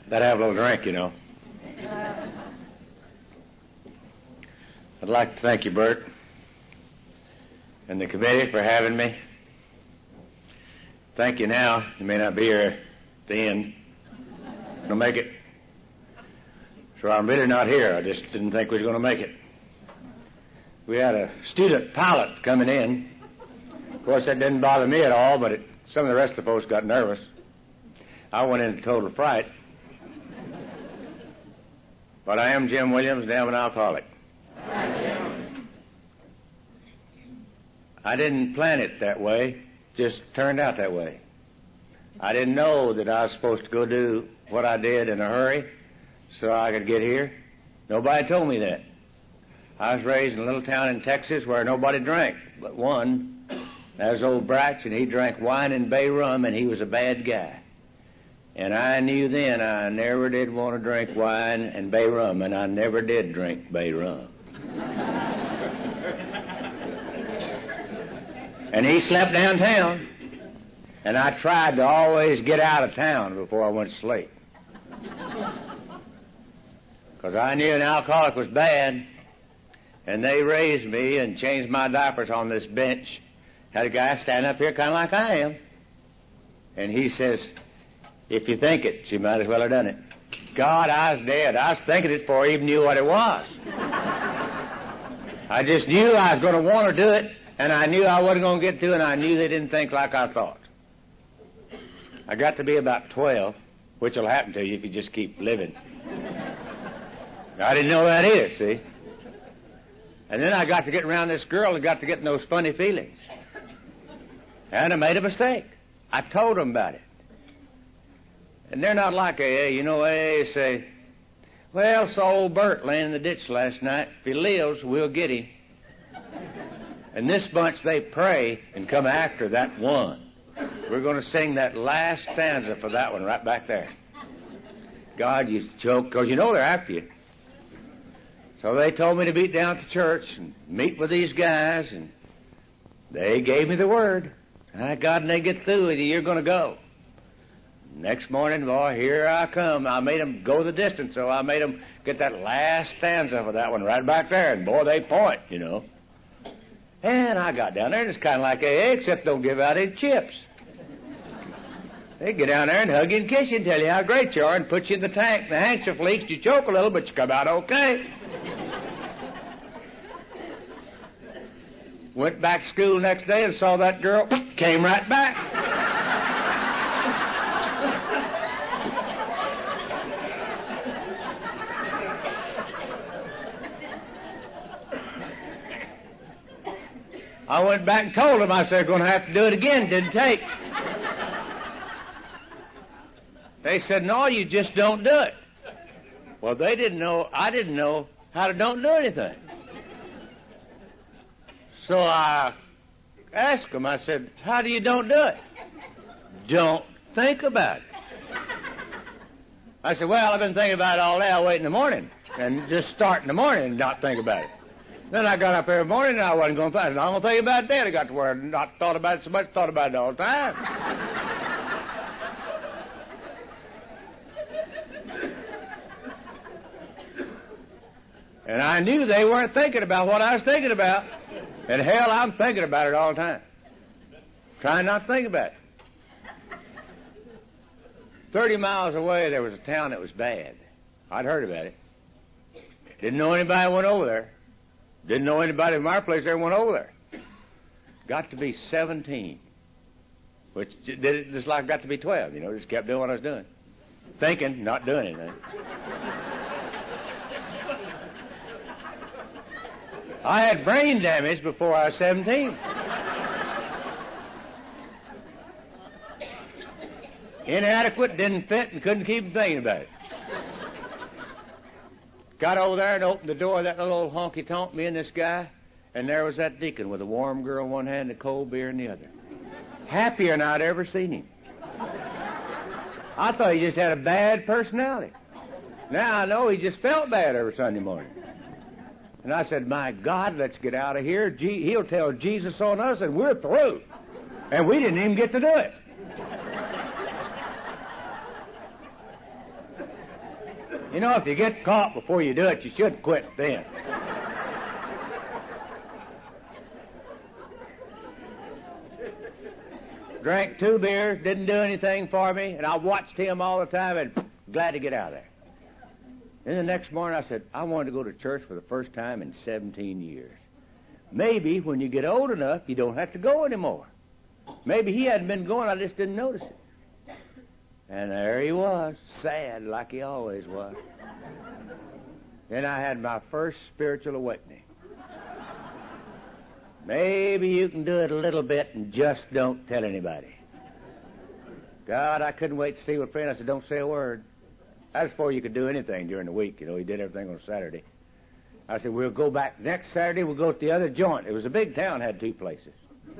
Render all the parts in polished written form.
Better have a little drink, you know. I'd like to thank you, Bert, and the committee for having me. Thank you now. You may not be here at the end. I'll make it. So I'm really not here. I just didn't think we was going to make it. We had a student pilot coming in. Of course, that didn't bother me at all, but some of the rest of the folks got nervous. I went into total fright. But I am Jim Williams, and I'm an alcoholic. I didn't plan it that way. Just turned out that way. I didn't know that I was supposed to go do what I did in a hurry so I could get here. Nobody told me that. I was raised in a little town in Texas where nobody drank but one. That was old Bratch, and he drank wine and bay rum, and he was a bad guy. And I knew then I never did want to drink wine and bay rum, and I never did drink bay rum. And he slept downtown, and I tried to always get out of town before I went to sleep. Because I knew an alcoholic was bad, and they raised me and changed my diapers on this bench. Had a guy standing up here kind of like I am. And he says, if you think it, you might as well have done it. God, I was dead. I was thinking it before I even knew what it was. I just knew I was going to want to do it, and I knew I wasn't going to get to it, and I knew they didn't think like I thought. I got to be about 12, which will happen to you if you just keep living. I didn't know that either, see? And then I got to get around this girl and got to getting those funny feelings. And I made a mistake. I told them about it. And they're not like AA. You know, AA say, well, saw old Bert laying in the ditch last night. If he lives, we'll get him. And this bunch, they pray and come after that one. We're going to sing that last stanza for that one right back there. God, you choke, because you know they're after you. So they told me to be down at the church and meet with these guys, and they gave me the word. God, when they get through with you, you're going to go. Next morning, boy, here I come. I made them go the distance, so I made them get that last stanza for that one right back there. And, boy, they point, you know. And I got down there, and it's kind of like AA, except they don't give out any chips. They get down there and hug you and kiss you and tell you how great you are and put you in the tank. The handkerchief leaks, you choke a little, but you come out okay. Went back to school the next day and saw that girl, came right back. I went back and told them, I said, going to have to do it again. Didn't take. They said, no, you just don't do it. Well, they didn't know, I didn't know how to don't do anything. So I asked them, I said, how do you don't do it? Don't think about it. I said, well, I've been thinking about it all day. I'll wait in the morning and just start in the morning and not think about it. Then I got up every morning and I wasn't going to think. I don't think about it then. I got to where I not thought about it so much, thought about it all the time. And I knew they weren't thinking about what I was thinking about. And hell, I'm thinking about it all the time. Trying not to think about it. 30 miles away, there was a town that was bad. I'd heard about it. Didn't know anybody went over there. Didn't know anybody from our place there went over there. Got to be 17. Which did it just like got to be 12, you know, just kept doing what I was doing. Thinking, not doing anything. I had brain damage before I was 17. Inadequate, didn't fit, and couldn't keep thinking about it. Got over there and opened the door of that little old honky-tonk, me and this guy, and there was that deacon with a warm girl in one hand and a cold beer in the other. Happier than I'd ever seen him. I thought he just had a bad personality. Now I know he just felt bad every Sunday morning. And I said, my God, let's get out of here. He'll tell Jesus on us and we're through. And we didn't even get to do it. You know, if you get caught before you do it, you should quit then. Drank 2 beers, didn't do anything for me, and I watched him all the time and glad to get out of there. Then the next morning I said, I wanted to go to church for the first time in 17 years. Maybe when you get old enough, you don't have to go anymore. Maybe he hadn't been going, I just didn't notice it. And there he was, sad like he always was. Then I had my first spiritual awakening. Maybe you can do it a little bit and just don't tell anybody. God, I couldn't wait to see what friend. I said, don't say a word. That's before you could do anything during the week. You know, he did everything on Saturday. I said, we'll go back next Saturday. We'll go to the other joint. It was a big town, had 2 places.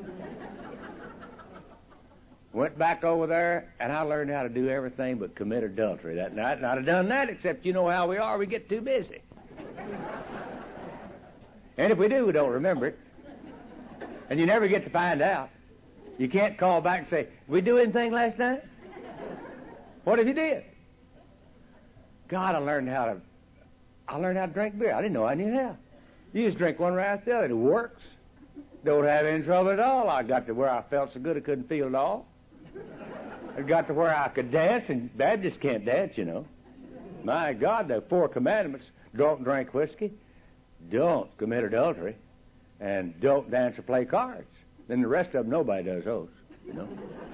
Went back over there, and I learned how to do everything but commit adultery that night. And I'd have done that, except you know how we are. We get too busy. And if we do, we don't remember it. And you never get to find out. You can't call back and say, did we do anything last night? What if you did? God, I learned how to drink beer. I didn't know I knew how. You just drink one right after the other. It works. Don't have any trouble at all. I got to where I felt so good I couldn't feel at all. I got to where I could dance, and Baptists can't dance, you know. My God, the 4 commandments: don't drink whiskey, don't commit adultery, and don't dance or play cards. Then the rest of them, nobody does those, you know.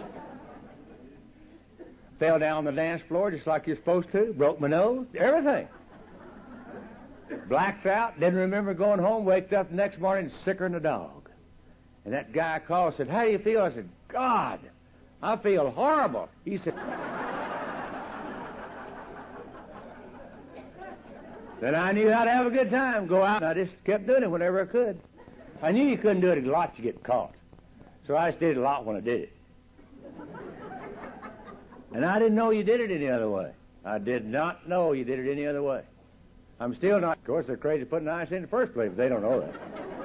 Fell down on the dance floor just like you're supposed to, broke my nose, everything. Blacked out, didn't remember going home, waked up the next morning sicker than a dog. And that guy called and said, how do you feel? I said, God, I feel horrible. He said, then I knew how to have a good time, go out, and I just kept doing it whenever I could. I knew you couldn't do it a lot, you get caught. So I just did it a lot when I did it. And I didn't know you did it any other way. I did not know you did it any other way. I'm still not. Of course, they're crazy putting ice in the first place, but they don't know that.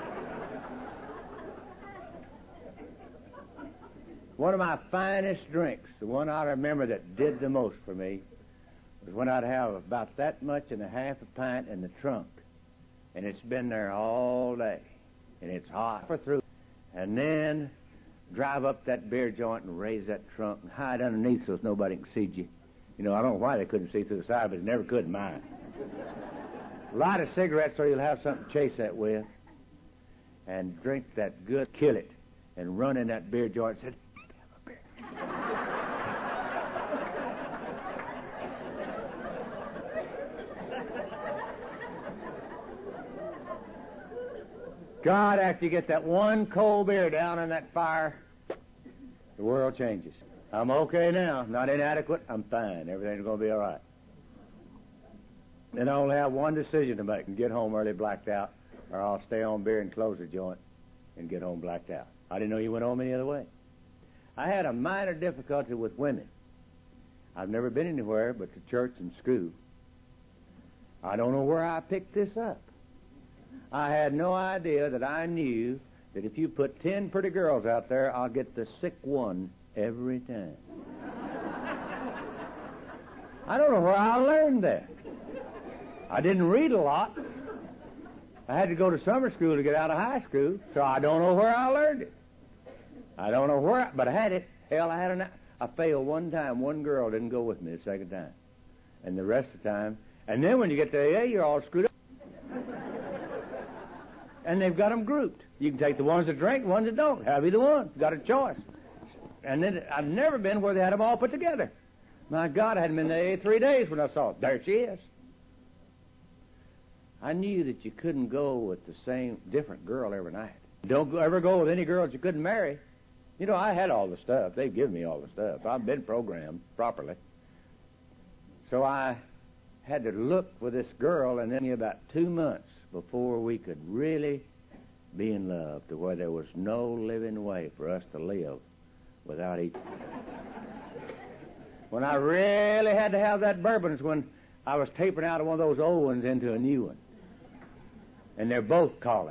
One of my finest drinks, the one I remember that did the most for me, was when I'd have about that much and a half a pint in the trunk. And it's been there all day. And it's hot for through. And then drive up that beer joint and raise that trunk and hide underneath so nobody can see you. You know, I don't know why they couldn't see through the side, but they never could in mine. Light a cigarette so you'll have something to chase that with. And drink that good, kill it. And run in that beer joint and say, have a beer. God, after you get that one cold beer down in that fire, the world changes. I'm okay now. Not inadequate. I'm fine. Everything's going to be all right. Then I only have one decision to make, and get home early blacked out, or I'll stay on beer and close the joint and get home blacked out. I didn't know you went home any other way. I had a minor difficulty with women. I've never been anywhere but to church and school. I don't know where I picked this up. I had no idea that I knew that if you put 10 pretty girls out there, I'll get the sick one every time. I don't know where I learned that. I didn't read a lot. I had to go to summer school to get out of high school, so I don't know where I learned it. I don't know where, but I had it. Hell, I failed one time. One girl didn't go with me the second time. And the rest of the time, and then when you get to AA, you're all screwed up. And they've got them grouped. You can take the ones that drink, the ones that don't. Have either one. Got a choice. And then I've never been where they had them all put together. My God, I hadn't been to AA 3 days when I saw it. There she is. I knew that you couldn't go with the same different girl every night. Don't ever go with any girl that you couldn't marry. You know, I had all the stuff. They've given me all the stuff. I've been programmed properly. So I had to look for this girl, and then about 2 months before we could really be in love, to where there was no living way for us to live without each other. When I really had to have that bourbon is when I was tapering out of one of those old ones into a new one. And they're both calling.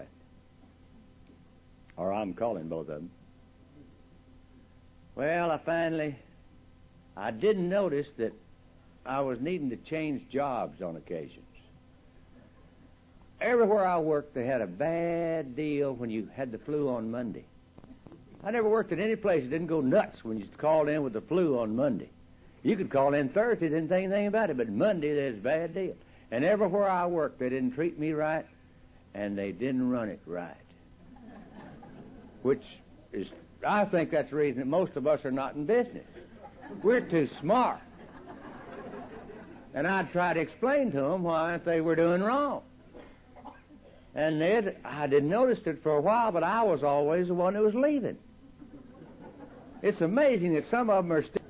Or I'm calling both of them. Well, I didn't notice that I was needing to change jobs on occasions. Everywhere I worked, they had a bad deal when you had the flu on Monday. I never worked at any place that didn't go nuts when you called in with the flu on Monday. You could call in Thursday, didn't think anything about it, but Monday there's a bad deal. And everywhere I worked, they didn't treat me right, and they didn't run it right. Which is, I think that's the reason that most of us are not in business. We're too smart. And I'd try to explain to them why they were doing wrong. And I didn't notice it for a while, but I was always the one who was leaving. It's amazing that some of them are still...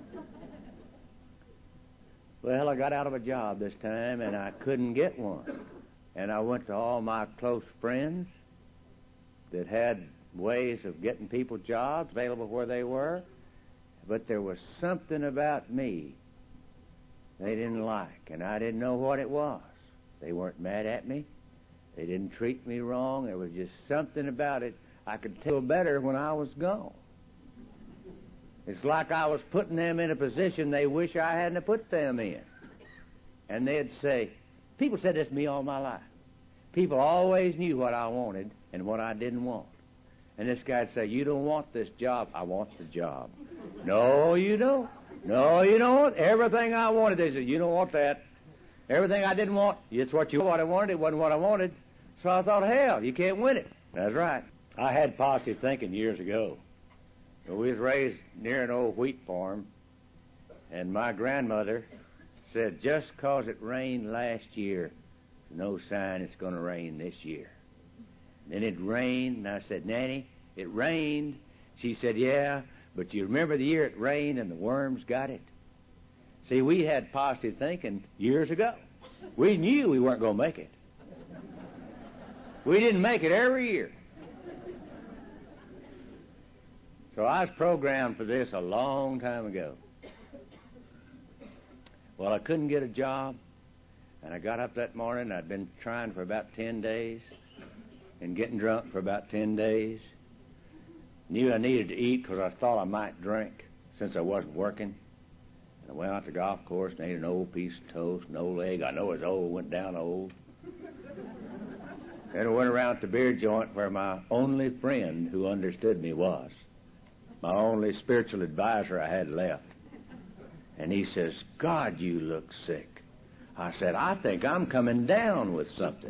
Well, I got out of a job this time, and I couldn't get one. And I went to all my close friends that had ways of getting people jobs available where they were. But there was something about me they didn't like, and I didn't know what it was. They weren't mad at me. They didn't treat me wrong. There was just something about it. I could tell better when I was gone. It's like I was putting them in a position they wish I hadn't put them in. And they'd say, people said this to me all my life. People always knew what I wanted and what I didn't want. And this guy'd say, you don't want this job. I want the job. No, you don't. No, you don't want everything I wanted. They said, you don't want that. Everything I didn't want, it's what I wanted. It wasn't what I wanted. So I thought, hell, you can't win it. That's right. I had positive thinking years ago. We was raised near an old wheat farm, and my grandmother said, just 'cause it rained last year, no sign it's going to rain this year. Then it rained, and I said, Nanny, it rained. She said, yeah, but you remember the year it rained and the worms got it? See, we had positive thinking years ago. We knew we weren't going to make it. We didn't make it every year. So I was programmed for this a long time ago. Well, I couldn't get a job, and I got up that morning. I'd been trying for about 10 days and getting drunk for about 10 days. Knew I needed to eat because I thought I might drink since I wasn't working. And I went out to the golf course and ate an old piece of toast, an old egg. I know it's old, went down old. Then I went around to the beer joint where my only friend who understood me was. My only spiritual advisor I had left. And he says, God, you look sick. I said, I think I'm coming down with something.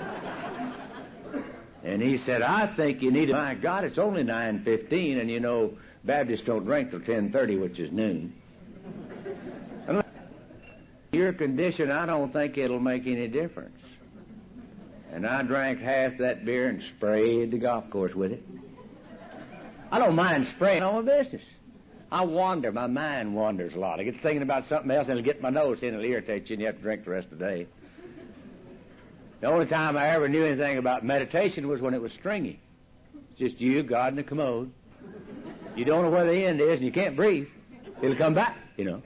And he said, I think you need to... My God, it's only 9:15, and you know, Baptists don't drink till 10:30, which is noon. And your condition, I don't think it'll make any difference. And I drank half that beer and sprayed the golf course with it. I don't mind spraying on my business. I wander. My mind wanders a lot. I get thinking about something else, and it'll get my nose in. It'll irritate you, and you have to drink the rest of the day. The only time I ever knew anything about meditation was when it was stringy. It's just you, God, and the commode. You don't know where the end is, and you can't breathe. It'll come back, you know.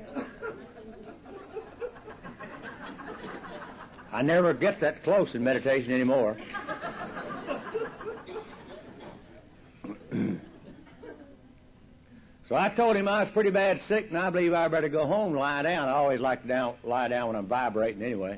I never get that close in meditation anymore. So I told him I was pretty bad sick, and I believe I better go home and lie down. I always like to lie down when I'm vibrating anyway.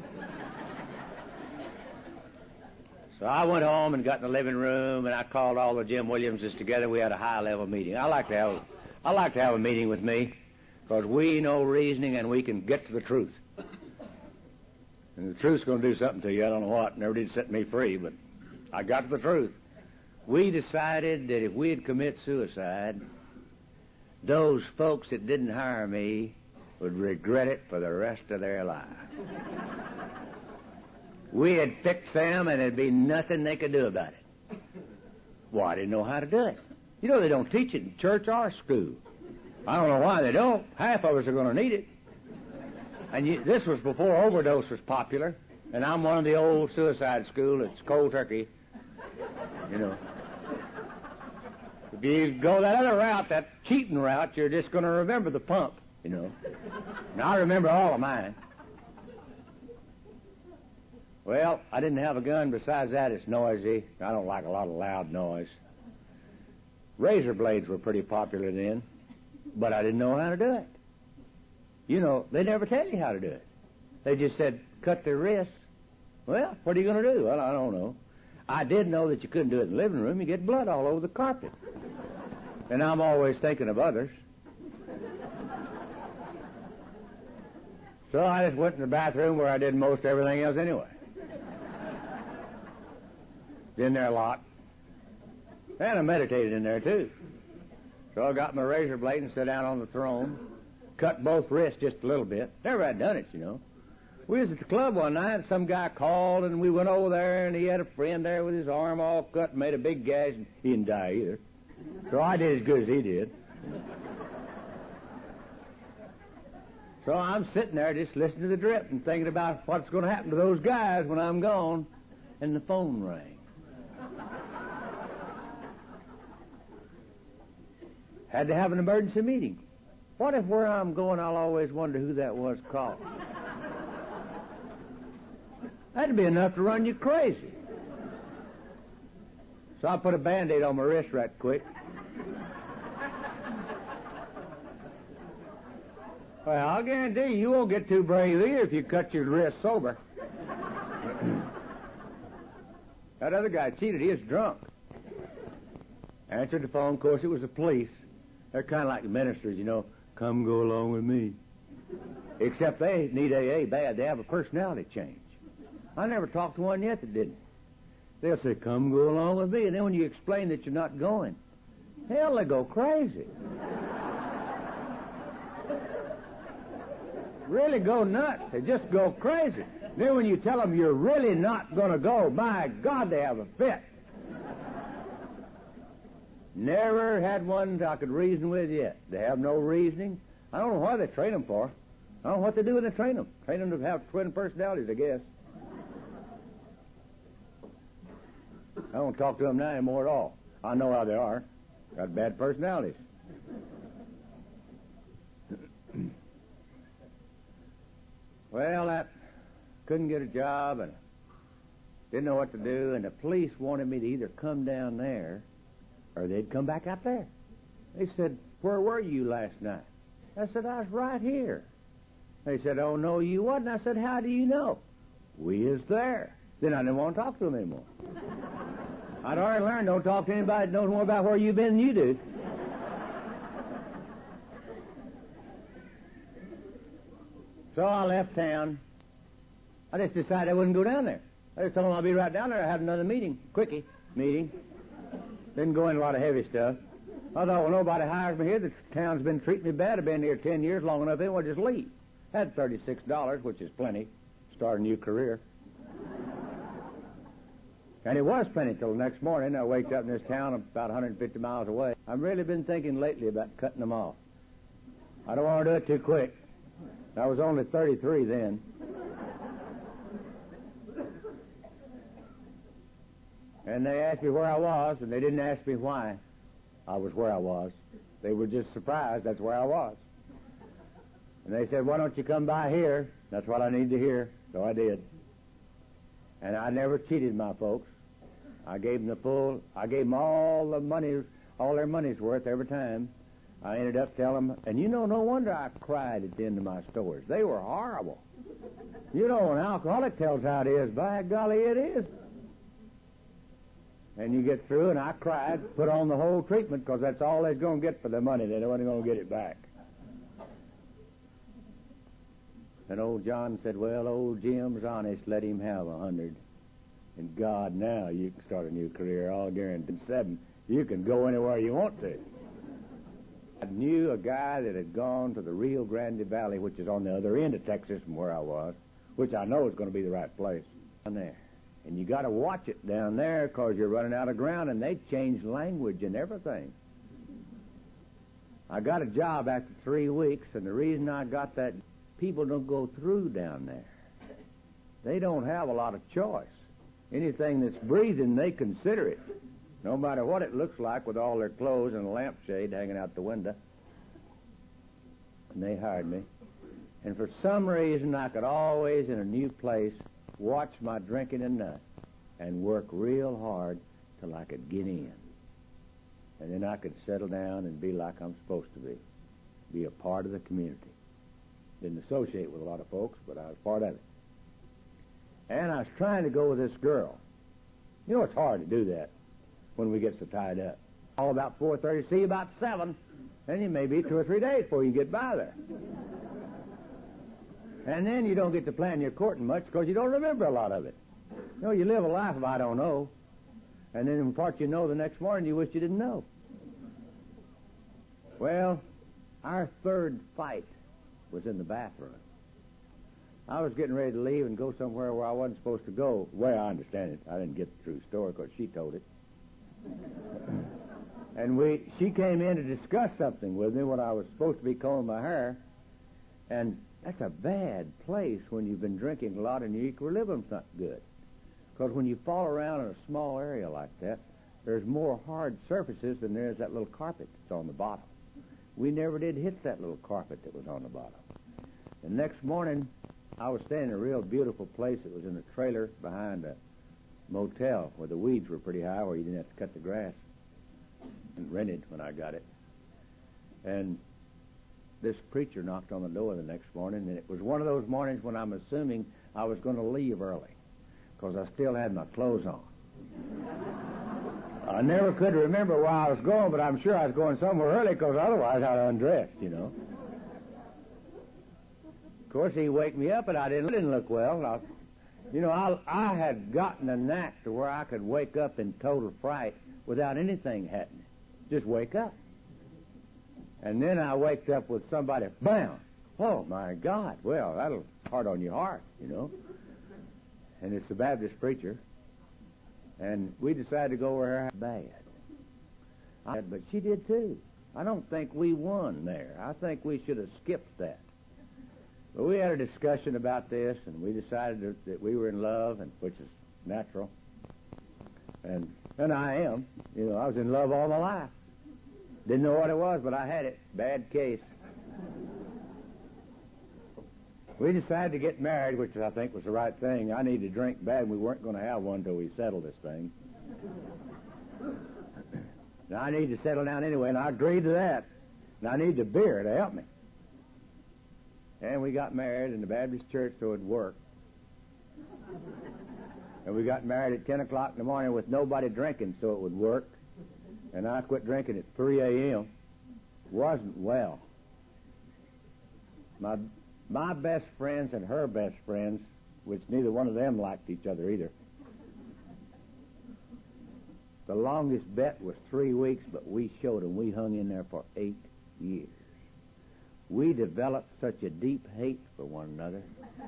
So I went home and got in the living room, and I called all the Jim Williamses together. We had a high-level meeting. I like to have a meeting with me, because we know reasoning and we can get to the truth. And the truth's going to do something to you. I don't know what. Never did set me free, but I got to the truth. We decided that if we'd commit suicide, those folks that didn't hire me would regret it for the rest of their lives. We had fixed them, and there'd be nothing they could do about it. Well, I didn't know how to do it. You know, they don't teach it in church or school. I don't know why they don't. Half of us are going to need it. And this was before overdose was popular, and I'm one of the old suicide school. It's cold turkey, you know. If you go that other route, that cheating route, you're just going to remember the pump, you know. And I remember all of mine. Well, I didn't have a gun. Besides that, it's noisy. I don't like a lot of loud noise. Razor blades were pretty popular then, but I didn't know how to do it. You know, they never tell you how to do it. They just said, cut their wrists. Well, what are you going to do? Well, I don't know. I did know that you couldn't do it in the living room. You get blood all over the carpet. And I'm always thinking of others. So I just went in the bathroom where I did most everything else anyway. Been there a lot. And I meditated in there, too. So I got my razor blade and sat down on the throne, cut both wrists just a little bit. Never had done it, you know. We was at the club one night, and some guy called, and we went over there, and he had a friend there with his arm all cut and made a big gash, and he didn't die either. So I did as good as he did. So I'm sitting there just listening to the drip and thinking about what's going to happen to those guys when I'm gone, and the phone rang. Had to have an emergency meeting. What if where I'm going I'll always wonder who that was called? That'd be enough to run you crazy. So I put a Band-Aid on my wrist right quick. Well, I'll guarantee you won't get too brave either if you cut your wrist sober. That other guy cheated. He was drunk. Answered the phone. Of course, it was the police. They're kind of like the ministers, you know. Come go along with me. Except they need AA bad. They have a personality change. I never talked to one yet that didn't. They'll say, come go along with me. And then when you explain that you're not going, hell, they go crazy. Really go nuts. They just go crazy. Then when you tell them you're really not going to go, my God, they have a fit. Never had one I could reason with yet. They have no reasoning. I don't know why they train them for. I don't know what they do when they train them. Train them to have twin personalities, I guess. I don't talk to them now anymore at all. I know how they are. Got bad personalities. Well, I couldn't get a job and didn't know what to do, and the police wanted me to either come down there or they'd come back out there. They said, where were you last night? I said, I was right here. They said, oh, no, you wasn't. I said, how do you know? We is there. Then I didn't want to talk to them anymore. I'd already learned, don't talk to anybody that knows more about where you've been than you do. So I left town. I just decided I wouldn't go down there. I just told them I'll be right down there. I had another meeting, quickie meeting. Didn't go in a lot of heavy stuff. I thought, well, nobody hires me here. The town's been treating me bad. I've been here 10 years, long enough. They want to just leave. Had $36, which is plenty. Start a new career. And it was plenty till the next morning. I waked up in this town about 150 miles away. I've really been thinking lately about cutting them off. I don't want to do it too quick. I was only 33 then. And they asked me where I was, and they didn't ask me why I was where I was. They were just surprised that's where I was. And they said, why don't you come by here? That's what I need to hear. So I did. And I never cheated my folks. I gave them all the money, all their money's worth every time. I ended up telling them, and you know, no wonder I cried at the end of my stories. They were horrible. You know, an alcoholic tells how it is. By golly, it is. And you get through, and I cried, put on the whole treatment, because that's all they're going to get for their money. They wasn't going to get it back. And old John said, well, old Jim's honest, let him have 100. And God, now you can start a new career, all guaranteed. 7, you can go anywhere you want to. I knew a guy that had gone to the Rio Grande Valley, which is on the other end of Texas from where I was, which I know is going to be the right place. Down there. And you got to watch it down there because you're running out of ground, and they change language and everything. I got a job after 3 weeks, and the reason I got that, people don't go through down there. They don't have a lot of choice. Anything that's breathing, they consider it, no matter what it looks like, with all their clothes and a lampshade hanging out the window. And they hired me. And for some reason, I could always, in a new place, watch my drinking enough and work real hard till I could get in. And then I could settle down and be like I'm supposed to be a part of the community. Didn't associate with a lot of folks, but I was part of it. And I was trying to go with this girl. You know, it's hard to do that when we get so tied up. All about 4:30, see you about 7, and you may be 2 or 3 days before you get by there. And then you don't get to plan your courting much because you don't remember a lot of it. You know, you live a life of I don't know, and then in part you know the next morning you wish you didn't know. Well, our third fight was in the bathroom. I was getting ready to leave and go somewhere where I wasn't supposed to go. The way I understand it, I didn't get the true story because she told it. And she came in to discuss something with me when I was supposed to be combing my hair. And that's a bad place when you've been drinking a lot and your equilibrium's not good. Because when you fall around in a small area like that, there's more hard surfaces than there is that little carpet that's on the bottom. We never did hit that little carpet that was on the bottom. The next morning, I was staying in a real beautiful place. It was in a trailer behind a motel where the weeds were pretty high, where you didn't have to cut the grass. And rented when I got it. And this preacher knocked on the door the next morning, and it was one of those mornings when I'm assuming I was going to leave early because I still had my clothes on. I never could remember where I was going, but I'm sure I was going somewhere early because otherwise I'd undressed, you know. Of course, he waked me up, and I didn't look well. I had gotten a knack to where I could wake up in total fright without anything happening. Just wake up. And then I waked up with somebody, bam! Oh, my God. Well, that'll hard on your heart, you know. And it's the Baptist preacher. And we decided to go over her bad. But she did too. I don't think we won there. I think we should have skipped that. But we had a discussion about this, and we decided that we were in love, and which is natural. And I am. You know, I was in love all my life. Didn't know what it was, but I had it. Bad case. We decided to get married, which I think was the right thing. I needed to drink bad, and we weren't going to have one until we settled this thing. Now, I needed to settle down anyway, and I agreed to that. And I needed a beer to help me. And we got married in the Baptist church so it'd work. And we got married at 10 o'clock in the morning with nobody drinking so it would work. And I quit drinking at 3 a.m. Wasn't well. My best friends and her best friends, which neither one of them liked each other either. The longest bet was 3 weeks, but we showed them. We hung in there for 8 years. We developed such a deep hate for one another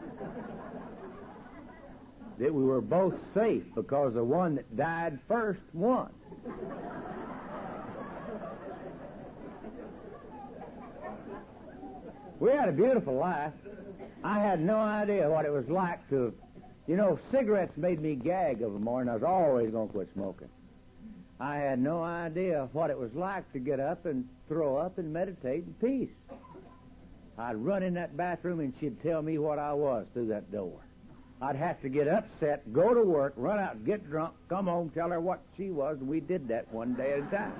that we were both safe because the one that died first won. We had a beautiful life. I had no idea what it was like to, cigarettes made me gag of a morning. I was always going to quit smoking. I had no idea what it was like to get up and throw up and meditate in peace. I'd run in that bathroom and she'd tell me what I was through that door. I'd have to get upset, go to work, run out, get drunk, come home, tell her what she was, and we did that one day at a time.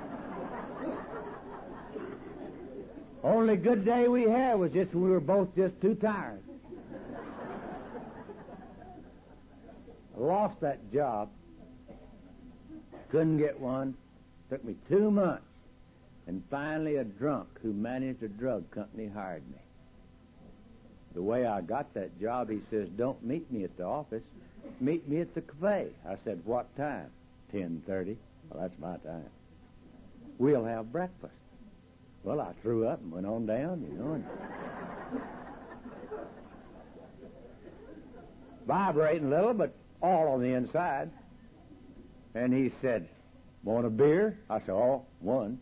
Only good day we had was just when we were both just too tired. I lost that job. Couldn't get one. Took me 2 months. And finally a drunk who managed a drug company hired me. The way I got that job, he says, don't meet me at the office. Meet me at the cafe. I said, what time? 10:30. Well, that's my time. We'll have breakfast. Well, I threw up and went on down, and vibrating a little, but all on the inside. And he said, want a beer? I said, oh, one.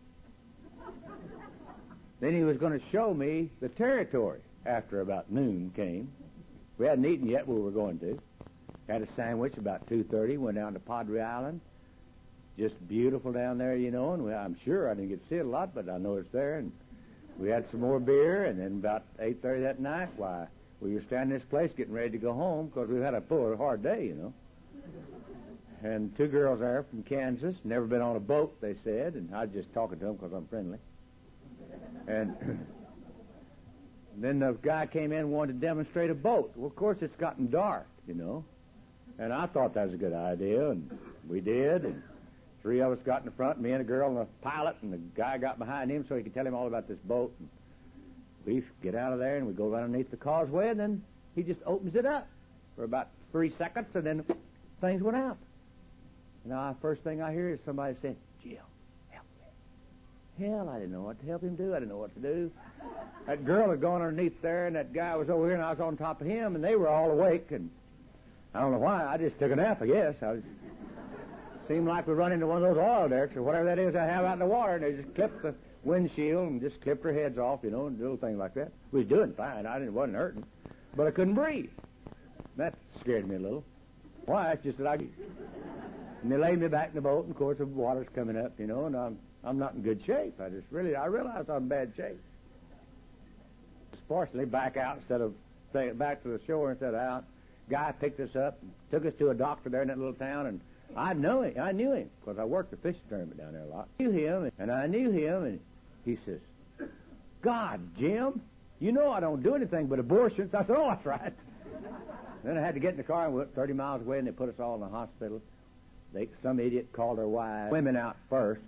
Then he was going to show me the territory after about noon came. We hadn't eaten yet, but we were going to. Had a sandwich about 2:30, went down to Padre Island. Just beautiful down there, and I'm sure I didn't get to see it a lot, but I know it's there. And we had some more beer, and then about 8:30 that night, we were standing in this place getting ready to go home because we had a hard day, And 2 girls there from Kansas, never been on a boat, they said, and I was just talking to them because I'm friendly. And Then the guy came in and wanted to demonstrate a boat. Well, of course, it's gotten dark, you know. And I thought that was a good idea, and we did. And three of us got in the front, me and a girl and the pilot, and the guy got behind him so he could tell him all about this boat. And we get out of there, and we go right underneath the causeway, and then he just opens it up for about 3 seconds, and then things went out. Now, the first thing I hear is somebody saying, "Jim, help me." Hell, I didn't know what to help him do. I didn't know what to do. That girl had gone underneath there, and that guy was over here, and I was on top of him, and they were all awake, and I don't know why. I just took a nap, I guess. Seemed like we run into one of those oil derricks or whatever that is I have out in the water, and they just clipped the windshield and just clipped our heads off, you know, and little things like that. We was doing fine. Wasn't hurting, but I couldn't breathe. That scared me a little. Why? It's just that and they laid me back in the boat, and of course the water's coming up, you know, and I'm not in good shape. I realized I'm in bad shape. Fortunately, back out instead of back to the shore instead of out. Guy picked us up and took us to a doctor there in that little town, and I knew him because I worked the fish tournament down there a lot. I knew him, and he says, "God, Jim, you know I don't do anything but abortions." I said, "Oh, that's right." Then I had to get in the car and we went 30 miles away, and they put us all in the hospital. Some idiot called their wives women out first.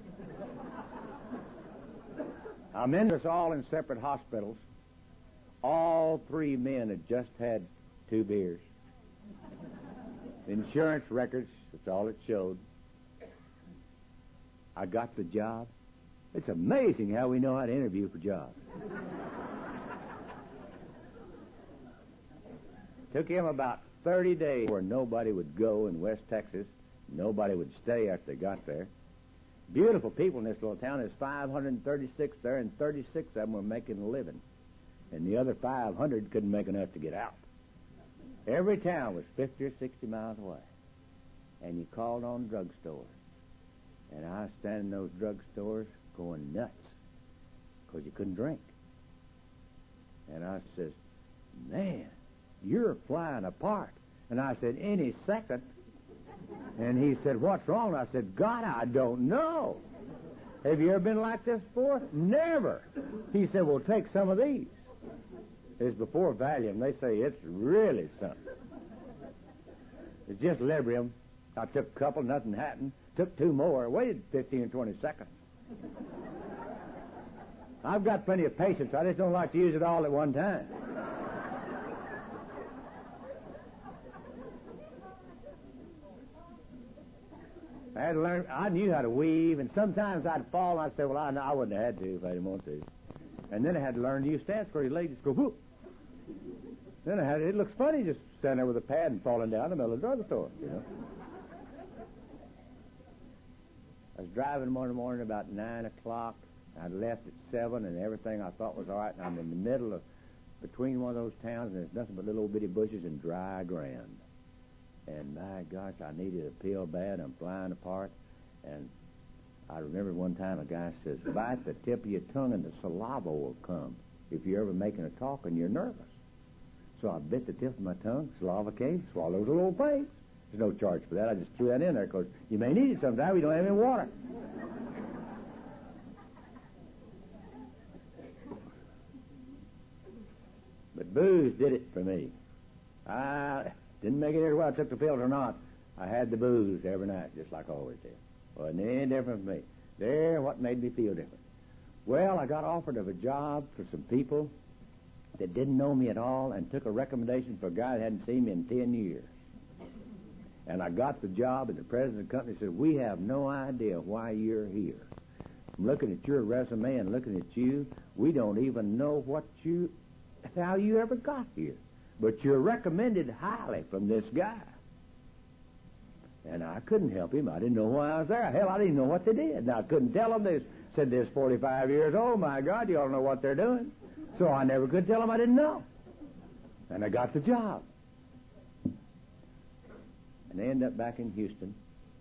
I meant us all in separate hospitals. All 3 men had just had 2 beers. Insurance records, that's all it showed. I got the job. It's amazing how we know how to interview for jobs. Took him about 30 days where nobody would go in West Texas. Nobody would stay after they got there. Beautiful people in this little town. There's 536 there, and 36 of them were making a living. And the other 500 couldn't make enough to get out. Every town was 50 or 60 miles away. And you called on drugstores. And I was standing in those drugstores going nuts because you couldn't drink. And I says, "Man, you're flying apart." And I said, "Any second." And he said, "What's wrong?" I said, "God, I don't know. Have you ever been like this before?" "Never." He said, "Well, take some of these." It's before Valium. They say it's really something. It's just Librium. I took a couple, nothing happened. Took 2 more, waited 15 or 20 seconds. I've got plenty of patience. I just don't like to use it all at one time. I had to learn. I knew how to weave, and sometimes I'd fall, and I'd say, "Well, I wouldn't have had to if I didn't want to." And then I had to learn to use stance where your legs just go whoop. Then it looks funny just standing there with a pad and falling down in the middle of the drugstore, you know. I was driving one morning about 9 o'clock. I'd left at 7, and everything I thought was all right, and I'm in the middle of, between one of those towns, and there's nothing but little bitty bushes and dry ground. And my gosh, I needed a pill bad. I'm flying apart. And I remember one time a guy says, "Bite the tip of your tongue and the saliva will come if you're ever making a talk and you're nervous." So I bit the tip of my tongue, saliva came, swallowed a little thing. There's no charge for that. I just threw that in there because you may need it sometime. We don't have any water. But booze did it for me. I didn't make it either whether I took the pills or not. I had the booze every night, just like I always did. Wasn't any different for me. There, what made me feel different? Well, I got offered of a job for some people that didn't know me at all and took a recommendation for a guy that hadn't seen me in 10 years. And I got the job, and the president of the company said, "We have no idea why you're here. From looking at your resume and looking at you, we don't even know how you ever got here. But you're recommended highly from this guy." And I couldn't help him. I didn't know why I was there. Hell, I didn't even know what they did. And I couldn't tell them. They said, "This 45 years old. My God, you all know what they're doing." So I never could tell them I didn't know. And I got the job. And they ended up back in Houston.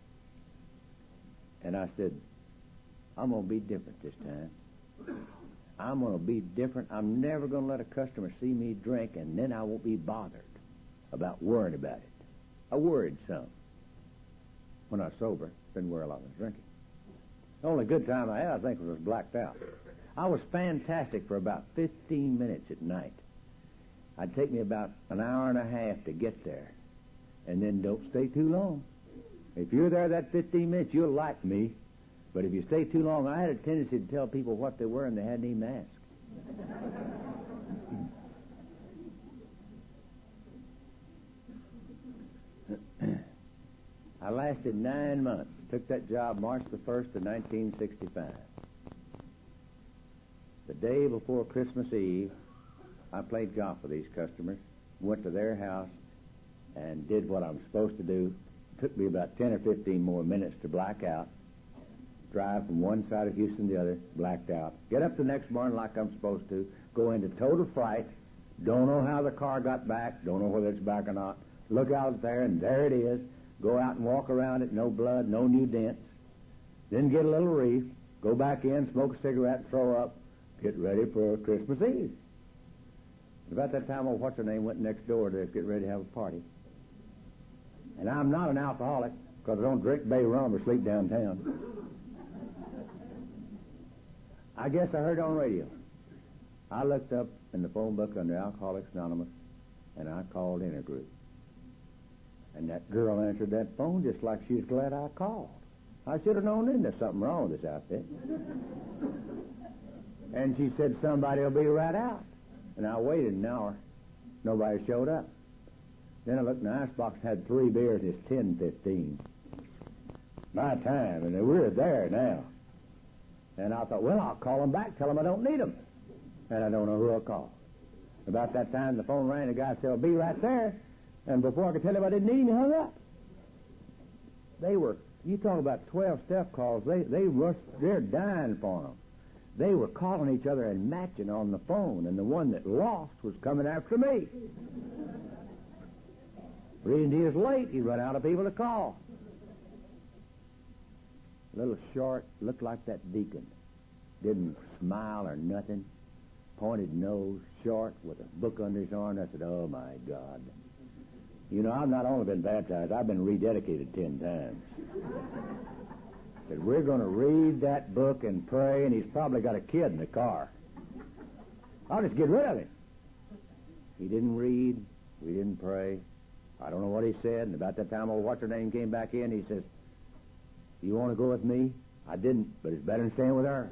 And I said, "I'm going to be different this time. I'm going to be different. I'm never going to let a customer see me drink, and then I won't be bothered about worrying about it." I worried some. When I was sober, didn't worry a lot when I was drinking. The only good time I had, I think, was blacked out. I was fantastic for about 15 minutes at night. It'd take me about an hour and a half to get there. And then don't stay too long. If you're there that 15 minutes, you'll like me. But if you stay too long, I had a tendency to tell people what they were and they hadn't even asked. I lasted 9 months. Took that job March the 1st of 1965. The day before Christmas Eve, I played golf with these customers, went to their house, and did what I'm supposed to do. It took me about 10 or 15 more minutes to black out, drive from one side of Houston to the other, blacked out, get up the next morning like I'm supposed to, go into total fright, don't know how the car got back, don't know whether it's back or not, look out there, and there it is, go out and walk around it, no blood, no new dents, then get a little reef, go back in, smoke a cigarette, throw up, get ready for Christmas Eve. About that time, old what's-her-name went next door to get ready to have a party. And I'm not an alcoholic, because I don't drink bay rum or sleep downtown. I guess I heard on radio. I looked up in the phone book under Alcoholics Anonymous, and I called Intergroup. And that girl answered that phone just like she was glad I called. I should have known then there's something wrong with this outfit. And she said, somebody will be right out. And I waited an hour. Nobody showed up. Then I looked in the icebox, had 3 beers. It's 10:15. My time, and we're there now. And I thought, well, I'll call them back, tell them I don't need them. And I don't know who I'll call. About that time, the phone rang. The guy said, I'll be right there. And before I could tell him I didn't need him, he hung up. They were, you talk about 12-step calls, they rushed, they're dying for them. They were calling each other and matching on the phone, and the one that lost was coming after me. 3 days late, he run out of people to call. Little short, looked like that deacon. Didn't smile or nothing. Pointed nose, short, with a book under his arm. I said, oh, my God. You know, I've not only been baptized, I've been rededicated 10 times. Said, we're going to read that book and pray, and he's probably got a kid in the car. I'll just get rid of him. He didn't read. We didn't pray. I don't know what he said, and about that time old what's-her-name came back in. He says, you want to go with me? I didn't, but it's better than staying with her.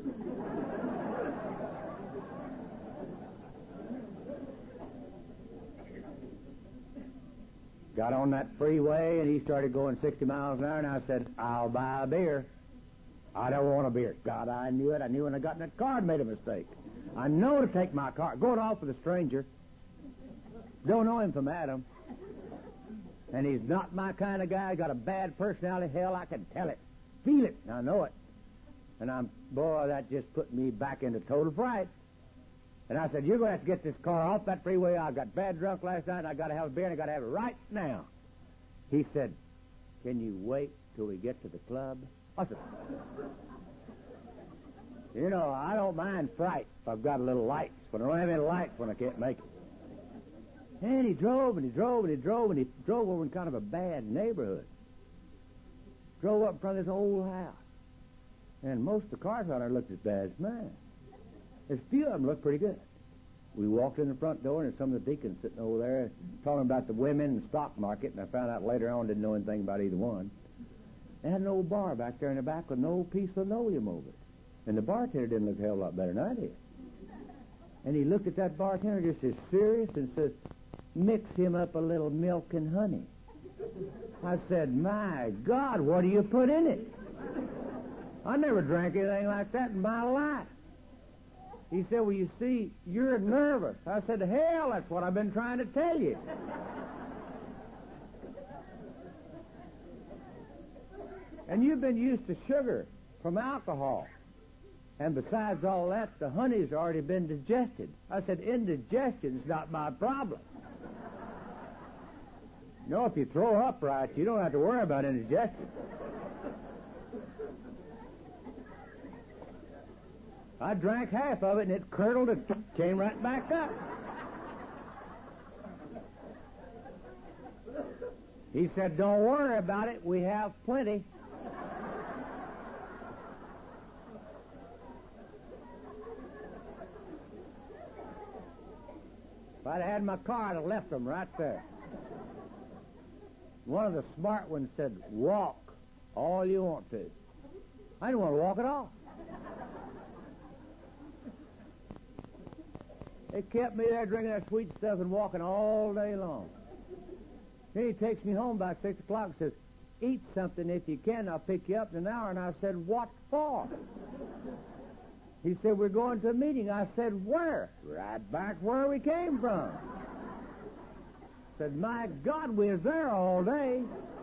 Got on that freeway, and he started going 60 miles an hour, and I said, I'll buy a beer. I don't want a beer. God, I knew it. I knew when I got in that car, I made a mistake. I know to take my car. Going off with a stranger. Don't know him from Adam. And he's not my kind of guy. Got a bad personality. Hell, I can tell it. Feel it. I know it. And boy, that just put me back into total fright. And I said, you're going to have to get this car off that freeway. I got bad drunk last night, and I got to have a beer, and I got to have it right now. He said, can you wait till we get to the club? I said, you know, I don't mind fright if I've got a little lights, but I don't have any lights when I can't make it. And he drove, and he drove, and he drove, and he drove over in kind of a bad neighborhood. Drove up in front of this old house. And most of the cars out there looked as bad as mine. There's a few of them looked pretty good. We walked in the front door, and there's some of the deacons sitting over there talking about the women and the stock market, and I found out later on didn't know anything about either one. They had an old bar back there in the back with an old piece of linoleum over it. And the bartender didn't look a hell of a lot better than I did. And he looked at that bartender just as serious and says, mix him up a little milk and honey. I said, my God, what do you put in it? I never drank anything like that in my life. He said, well, you see, you're nervous. I said, hell, that's what I've been trying to tell you. And you've been used to sugar from alcohol. And besides all that, the honey's already been digested. I said, indigestion's not my problem. You know, if you throw up right, you don't have to worry about indigestion. I drank half of it, and it curdled and came right back up. He said, don't worry about it. We have plenty. If I'd had my car, I'd have left them right there. One of the smart ones said, walk all you want to. I didn't want to walk at all. They kept me there drinking that sweet stuff and walking all day long. Then he takes me home about 6 o'clock and says, eat something if you can. I'll pick you up in an hour. And I said, what for? He said, we're going to a meeting. I said, where? Right back where we came from. Said, my God, we was there all day.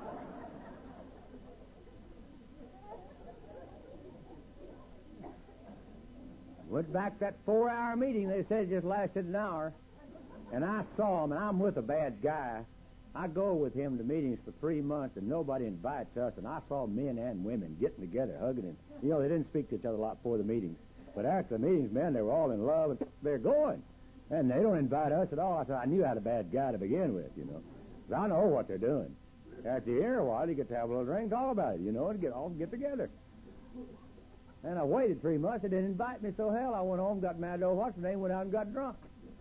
Went back that 4-hour meeting. They said it just lasted an hour. And I saw him, and I'm with a bad guy. I go with him to meetings for 3 months, and nobody invites us. And I saw men and women getting together, hugging, and they didn't speak to each other a lot before the meetings. But after the meetings, man, they were all in love, and they're going. And they don't invite us at all. I said, I knew I had a bad guy to begin with, But I know what they're doing. After you hear a while, you get to have a little drink, talk about it, and get together. And I waited 3 months. They didn't invite me, so hell, I went home, got mad at old what's her name, went out and got drunk.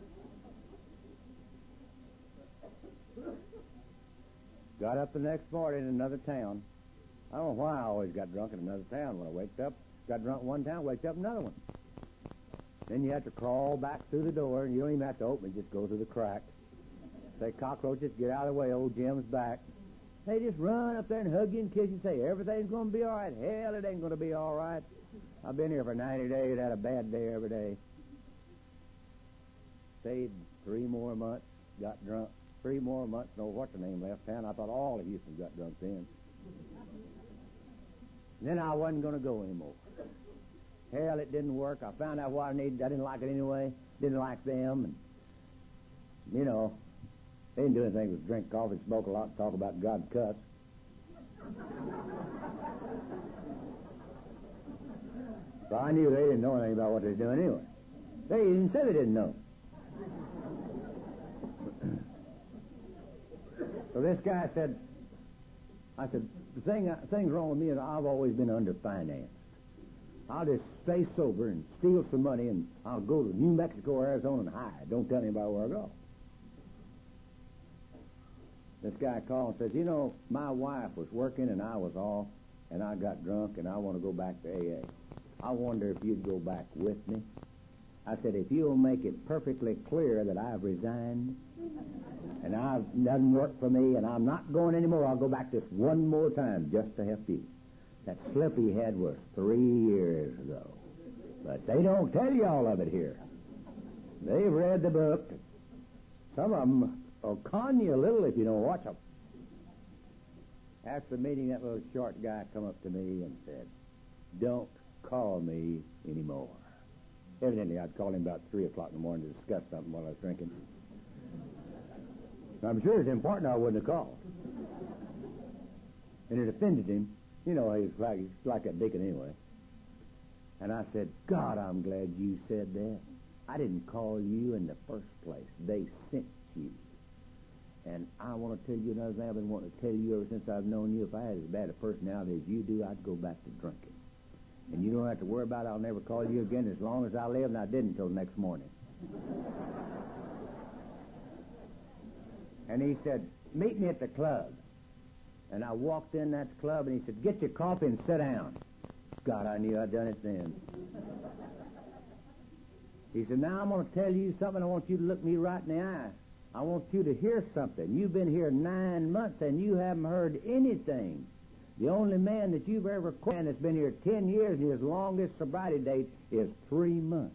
Got up the next morning in another town. I don't know why I always got drunk in another town. When I waked up, got drunk one town, waked up another one. Then you have to crawl back through the door, and you don't even have to open it, just go through the crack. Say, cockroaches, get out of the way, old Jim's back. They just run up there and hug you and kiss you and say, everything's going to be all right. Hell, it ain't going to be all right. I've been here for 90 days, had a bad day every day. Stayed 3 more months, got drunk. 3 more months, know what the name left town. I thought all of Houston got drunk then. Then I wasn't going to go anymore. Hell, it didn't work. I found out what I needed. I didn't like it anyway. Didn't like them. And, they didn't do anything but drink coffee, smoke a lot, and talk about God and cuss. So I knew they didn't know anything about what they were doing anyway. They even said they didn't know. So this guy said, I said, the thing's wrong with me is I've always been underfinanced. I'll just stay sober and steal some money, and I'll go to New Mexico or Arizona and hide. Don't tell anybody where I go. This guy called and says, my wife was working and I was off, and I got drunk, and I want to go back to AA. I wonder if you'd go back with me. I said, if you'll make it perfectly clear that I've resigned and it doesn't work for me and I'm not going anymore, I'll go back this one more time just to help you. That slip he had was 3 years ago. But they don't tell you all of it here. They've read the book. Some of them will con you a little if you don't watch them. After the meeting, that little short guy come up to me and said, don't call me anymore. Evidently, I'd call him about 3 o'clock in the morning to discuss something while I was drinking. I'm sure it's important I wouldn't have called. And it offended him. He's like a deacon anyway. And I said, God, I'm glad you said that. I didn't call you in the first place. They sent you. And I want to tell you another thing I've been wanting to tell you ever since I've known you. If I had as bad a personality as you do, I'd go back to drinking. And you don't have to worry about it. I'll never call you again as long as I live, and I didn't until the next morning. And he said, meet me at the club. And I walked in that club, and he said, get your coffee and sit down. God, I knew I'd done it then. He said, now I'm going to tell you something. I want you to look me right in the eye. I want you to hear something. You've been here 9 months, and you haven't heard anything. The only man that you've ever quit that's been here 10 years, and his longest sobriety date is 3 months.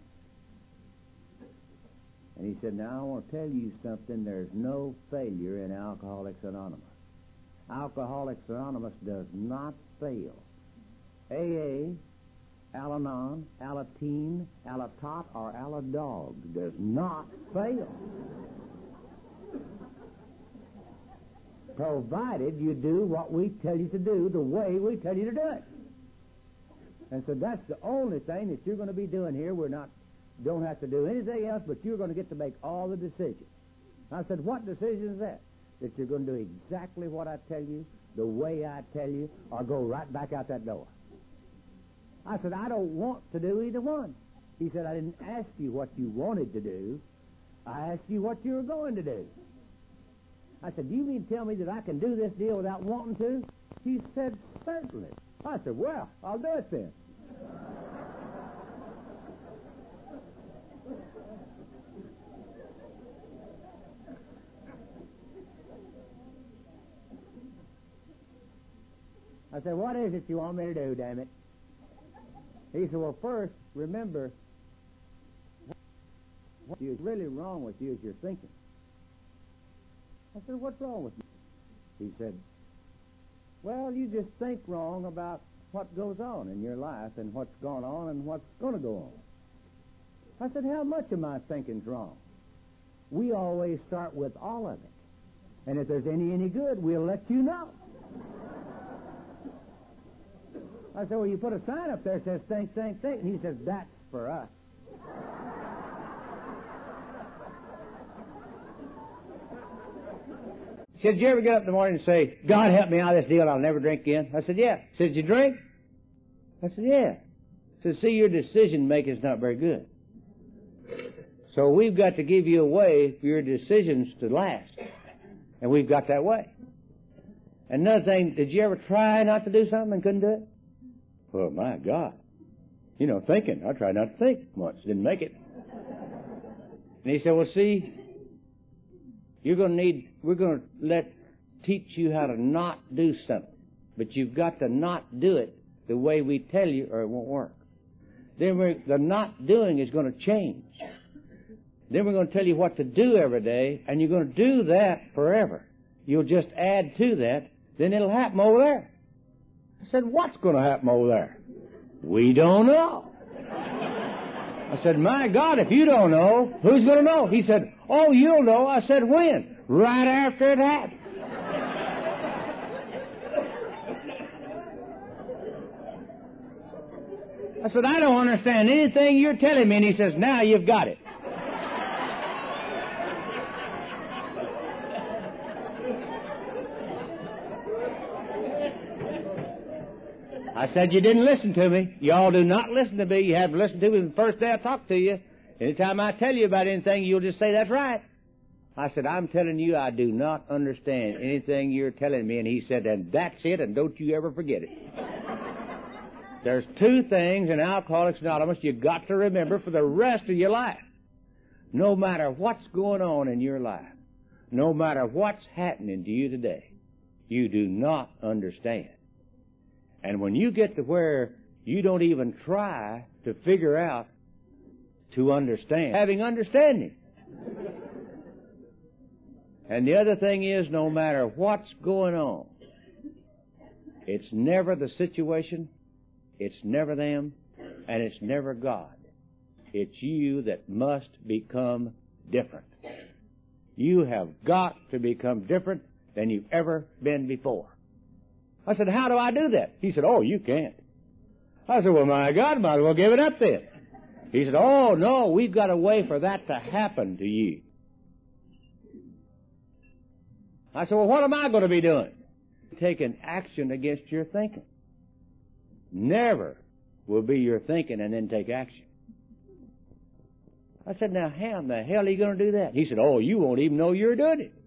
And he said, now I want to tell you something. There's no failure in Alcoholics Anonymous. Alcoholics Anonymous does not fail. AA, Al-Anon, Alateen, Alatot, or Aladog does not fail. Provided you do what we tell you to do the way we tell you to do it. And so that's the only thing that you're going to be doing here. Don't have to do anything else, but you're going to get to make all the decisions. I said, what decision is that? That you're going to do exactly what I tell you, the way I tell you, or go right back out that door. I said, I don't want to do either one. He said, I didn't ask you what you wanted to do. I asked you what you were going to do. I said, do you mean to tell me that I can do this deal without wanting to? She said, certainly. I said, well, I'll do it then. I said, what is it you want me to do, damn it? He said, well, first, remember, what is really wrong with you is your thinking. I said, what's wrong with me? He said, well, you just think wrong about what goes on in your life and what's gone on and what's going to go on. I said, how much of my thinking's wrong? We always start with all of it. And if there's any good, we'll let you know. I said, well, you put a sign up there that says, think, think, think. And he says, that's for us. He said, did you ever get up in the morning and say, God help me out of this deal, I'll never drink again? I said, yeah. He said, did you drink? I said, yeah. He said, see, your decision making is not very good. So we've got to give you a way for your decisions to last. And we've got that way. Another thing, did you ever try not to do something and couldn't do it? Well, my God. You know, thinking. I tried not to think once. Didn't make it. And he said, well, see, we're going to teach you how to not do something. But you've got to not do it the way we tell you or it won't work. Then the not doing is going to change. Then we're going to tell you what to do every day, and you're going to do that forever. You'll just add to that, then it'll happen over there. I said, what's going to happen over there? We don't know. I said, my God, if you don't know, who's going to know? He said, oh, you'll know. I said, when? Right after it happens. I said, I don't understand anything you're telling me. And he says, now you've got it. I said, you didn't listen to me. Y'all do not listen to me. You haven't listened to me the first day I talked to you. Anytime I tell you about anything, you'll just say, that's right. I said, I'm telling you, I do not understand anything you're telling me. And he said, and that's it, and don't you ever forget it. There's two things in Alcoholics Anonymous you've got to remember for the rest of your life. No matter what's going on in your life, no matter what's happening to you today, you do not understand. And when you get to where you don't even try to figure out to understand, having understanding. And the other thing is, no matter what's going on, it's never the situation, it's never them, and it's never God. It's you that must become different. You have got to become different than you've ever been before. I said, how do I do that? He said, oh, you can't. I said, well, my God, might as well give it up then. He said, oh, no, we've got a way for that to happen to you. I said, well, what am I going to be doing? Taking action against your thinking. Never will be your thinking and then take action. I said, now, how in the hell are you going to do that? He said, oh, you won't even know you're doing it.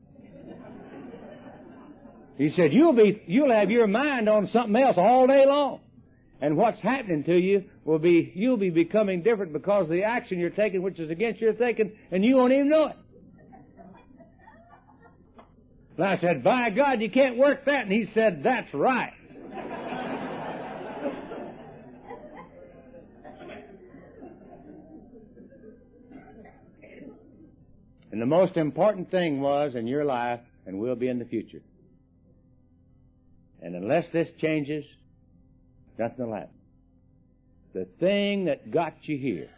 He said, you'll have your mind on something else all day long. And what's happening to you will be, you'll be becoming different because of the action you're taking, which is against your thinking, and you won't even know it. And I said, by God, you can't work that. And he said, that's right. And the most important thing was in your life, and will be in the future. And unless this changes, nothing will happen. The thing that got you here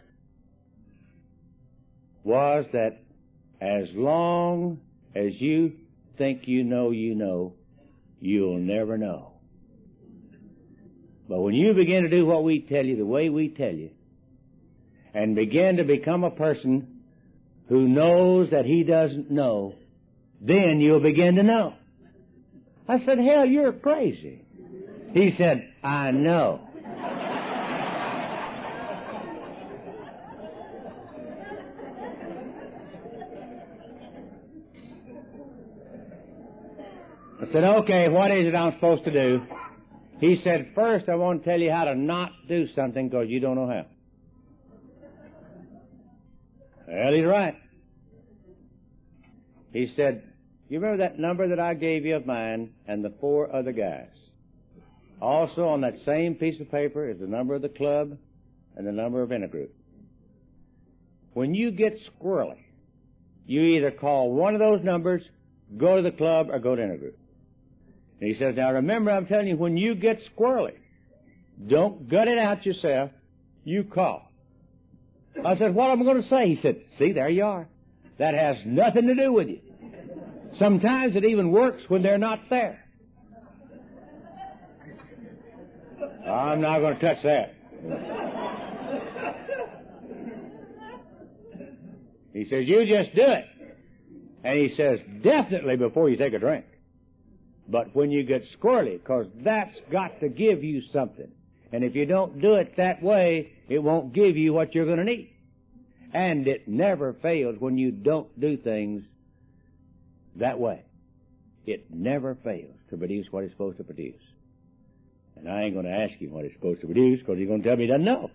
was that as long as you think you know, you'll never know. But when you begin to do what we tell you, the way we tell you, and begin to become a person who knows that he doesn't know, then you'll begin to know. I said, hell, you're crazy. He said, I know. I said, okay, what is it I'm supposed to do? He said, first I want to tell you how to not do something because you don't know how. Well, he's right. He said, you remember that number that I gave you of mine and the 4 other guys? Also on that same piece of paper is the number of the club and the number of Intergroup. When you get squirrely, you either call one of those numbers, go to the club, or go to Intergroup. And he says, now remember, I'm telling you, when you get squirrely, don't gut it out yourself, you call. I said, what am I going to say? He said, see, there you are. That has nothing to do with you. Sometimes it even works when they're not there. I'm not going to touch that. He says, you just do it. And he says, definitely before you take a drink. But when you get squirrely, because that's got to give you something. And if you don't do it that way, it won't give you what you're going to need. And it never fails when you don't do things that way. It never fails to produce what it's supposed to produce. And I ain't going to ask him what it's supposed to produce because he's going to tell me he doesn't know.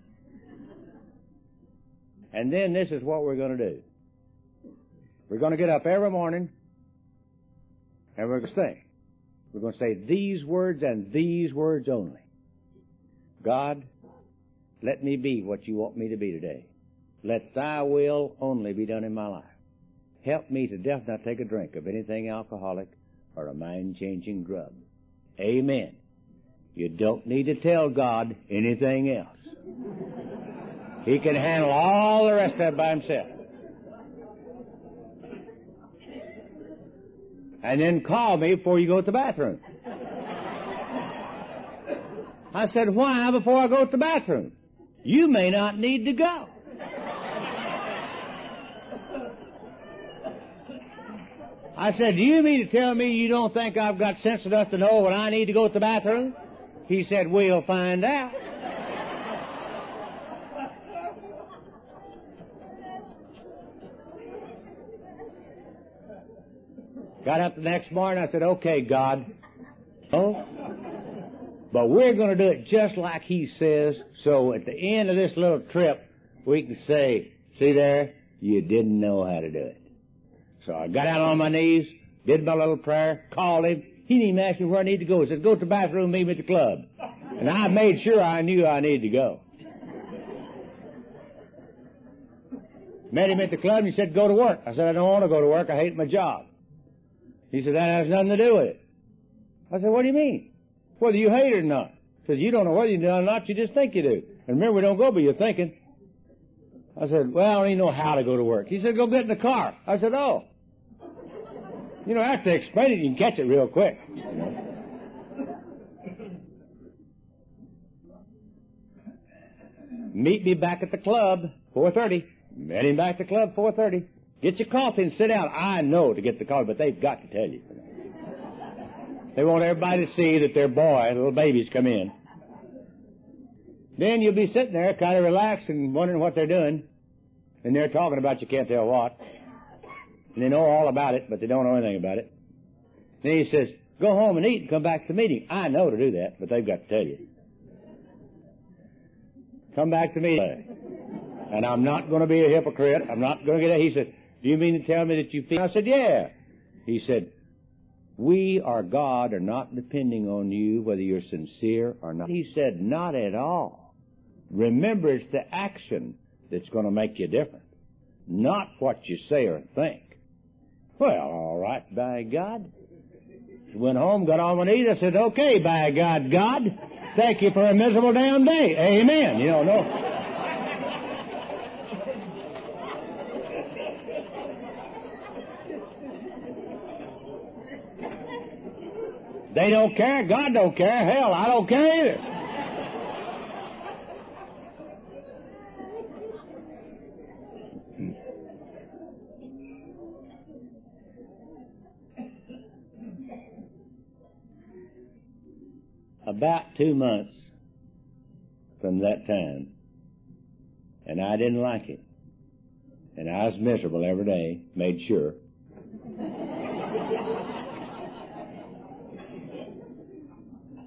And then this is what we're going to do. We're going to get up every morning and we're going to say, we're going to say these words and these words only. God, let me be what you want me to be today. Let thy will only be done in my life. Help me to death not take a drink of anything alcoholic or a mind-changing drug. Amen. You don't need to tell God anything else. He can handle all the rest of it by himself. And then call me before you go to the bathroom. I said, why before I go to the bathroom? You may not need to go. I said, do you mean to tell me you don't think I've got sense enough to know when I need to go to the bathroom? He said, we'll find out. Got up the next morning, I said, okay, God. Oh, but we're going to do it just like he says, so at the end of this little trip, we can say, see there, you didn't know how to do it. So I got out on my knees, did my little prayer, called him. He didn't even ask me where I need to go. He said, go to the bathroom, meet me at the club. And I made sure I knew I needed to go. Met him at the club, and he said, go to work. I said, I don't want to go to work. I hate my job. He said, that has nothing to do with it. I said, what do you mean? Whether you hate it or not. He says, you don't know whether you do or not, you just think you do. And remember, we don't go by your thinking. I said, well, I don't even know how to go to work. He said, go get in the car. I said, oh. You know, after I explain it, you can catch it real quick. Meet me back at the club, 4:30. Met him back at the club, 4:30. Get your coffee and sit down. I know to get the coffee, but they've got to tell you. They want everybody to see that their boy, little babies, come in. Then you'll be sitting there kind of relaxed and wondering what they're doing. And they're talking about you can't tell what. And they know all about it, but they don't know anything about it. Then he says, go home and eat and come back to the meeting. I know to do that, but they've got to tell you. Come back to me. And I'm not going to be a hypocrite. I'm not going to get it. He said, do you mean to tell me that you feel? I said, yeah. He said, we or God are not depending on you whether you're sincere or not. He said, not at all. Remember, it's the action that's going to make you different, not what you say or think. Well, all right, by God. Went home, got on my knees. I said, okay, by God, God, thank you for a miserable damn day. Amen. You know, no. They don't care. God don't care. Hell, I don't care either. About 2 months from that time, and I didn't like it. And I was miserable every day, made sure.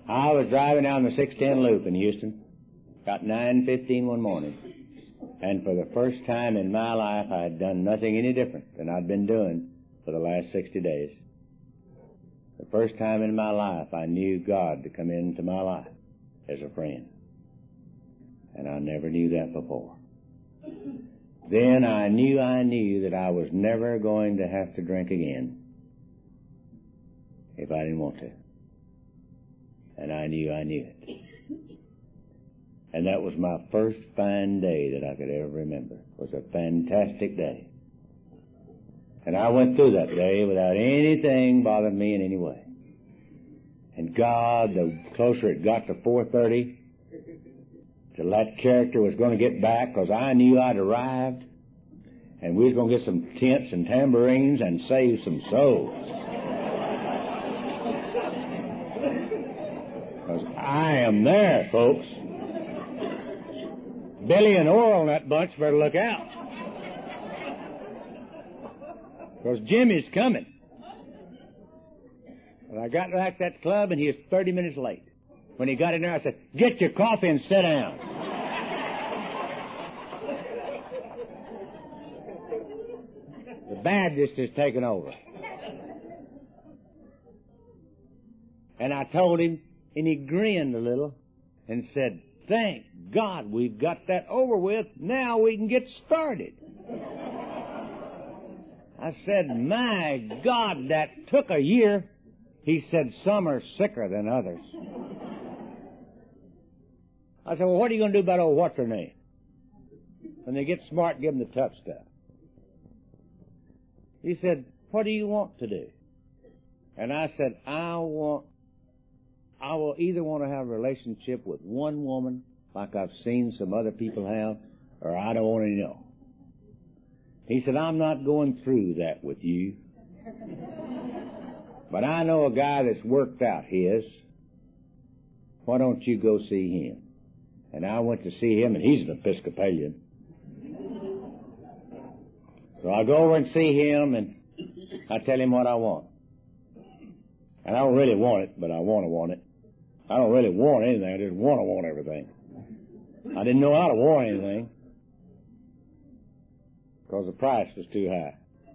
I was driving down the 610 loop in Houston, about 9:15 one morning, and for the first time in my life I had done nothing any different than I'd been doing for the last 60 days. The first time in my life I knew God to come into my life as a friend. And I never knew that before. Then I knew that I was never going to have to drink again if I didn't want to. And I knew it. And that was my first fine day that I could ever remember. It was a fantastic day. And I went through that day without anything bothering me in any way. And God, the closer it got to 4:30, till that character was going to get back, because I knew I'd arrived, and we was going to get some tents and tambourines and save some souls. Because I am there, folks. Billy and Oral and that bunch better look out. Because Jimmy's coming. And I got back to that club, and he was 30 minutes late. When he got in there, I said, "Get your coffee and sit down." The Baptist is taking over. And I told him, and he grinned a little and said, "Thank God we've got that over with. Now we can get started." I said, "My God, that took a year." He said, "Some are sicker than others." I said, "Well, what are you going to do about old what's-her-name? When they get smart, give them the tough stuff." He said, "What do you want to do?" And I said, I will either want to have a relationship with one woman, like I've seen some other people have, or I don't want to know. He said, "I'm not going through that with you. But I know a guy that's worked out his. Why don't you go see him?" And I went to see him, and he's an Episcopalian. So I go over and see him, and I tell him what I want. And I don't really want it, but I want it. I don't really want anything, I just want everything. I didn't know how to want anything, because the price was too high.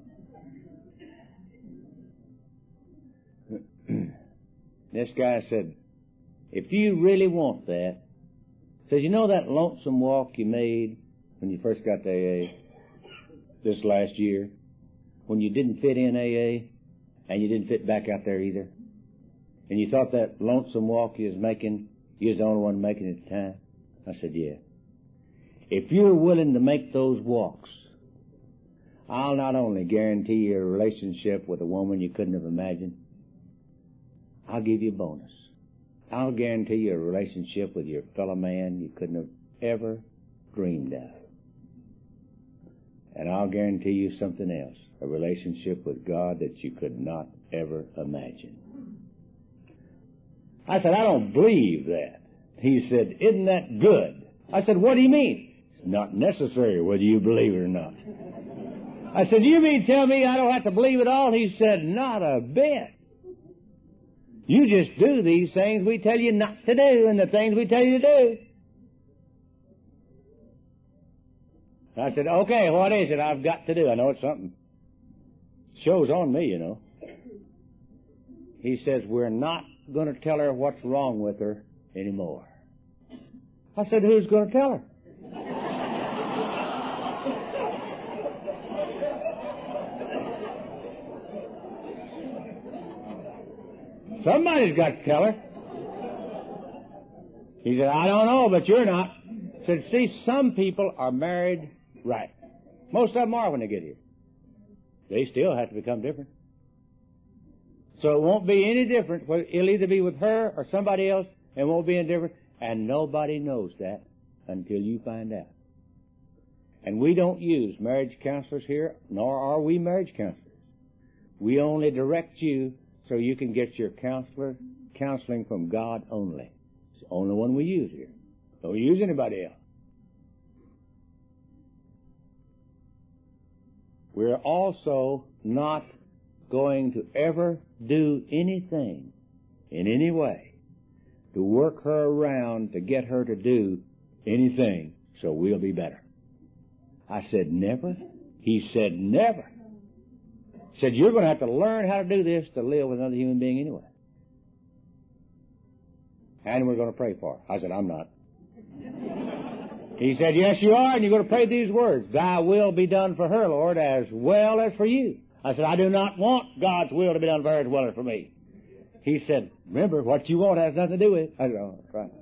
This guy said, "If you really want that," says, "you know that lonesome walk you made when you first got to AA this last year, when you didn't fit in AA and you didn't fit back out there either, and you thought that lonesome walk you was making, you was the only one making it at the time?" I said, "Yeah. If you're willing to make those walks, I'll not only guarantee you a relationship with a woman you couldn't have imagined, I'll give you a bonus. I'll guarantee you a relationship with your fellow man you couldn't have ever dreamed of. And I'll guarantee you something else, a relationship with God that you could not ever imagine." I said, "I don't believe that." He said, "Isn't that good?" I said, "What do you mean?" "It's not necessary whether you believe it or not." I said, "You mean tell me I don't have to believe it all?" He said, "Not a bit. You just do these things we tell you not to do and the things we tell you to do." I said, "Okay, what is it I've got to do? I know it's something. Show's on me, you know." He says, "We're not going to tell her what's wrong with her anymore." I said, "Who's going to tell her?" Somebody's got to tell her. He said, "I don't know, but you're not." I said, "See, some people are married right. Most of them are when they get here. They still have to become different. So it won't be any different. It'll either be with her or somebody else, and it won't be any different. And nobody knows that until you find out. And we don't use marriage counselors here, nor are we marriage counselors. We only direct you so you can get your counseling from God only. It's the only one we use here. Don't use anybody else. We're also not going to ever do anything in any way to work her around to get her to do anything so we'll be better. I said, never? He said, never. He said, you're going to have to learn how to do this to live with another human being anyway. And we're going to pray for her. I said, I'm not. He said, yes, you are, and you're going to pray these words. Thy will be done for her, Lord, as well as for you. I said, I do not want God's will to be done for her as well as for me. He said, remember, what you want has nothing to do with it. I said, oh, that's right.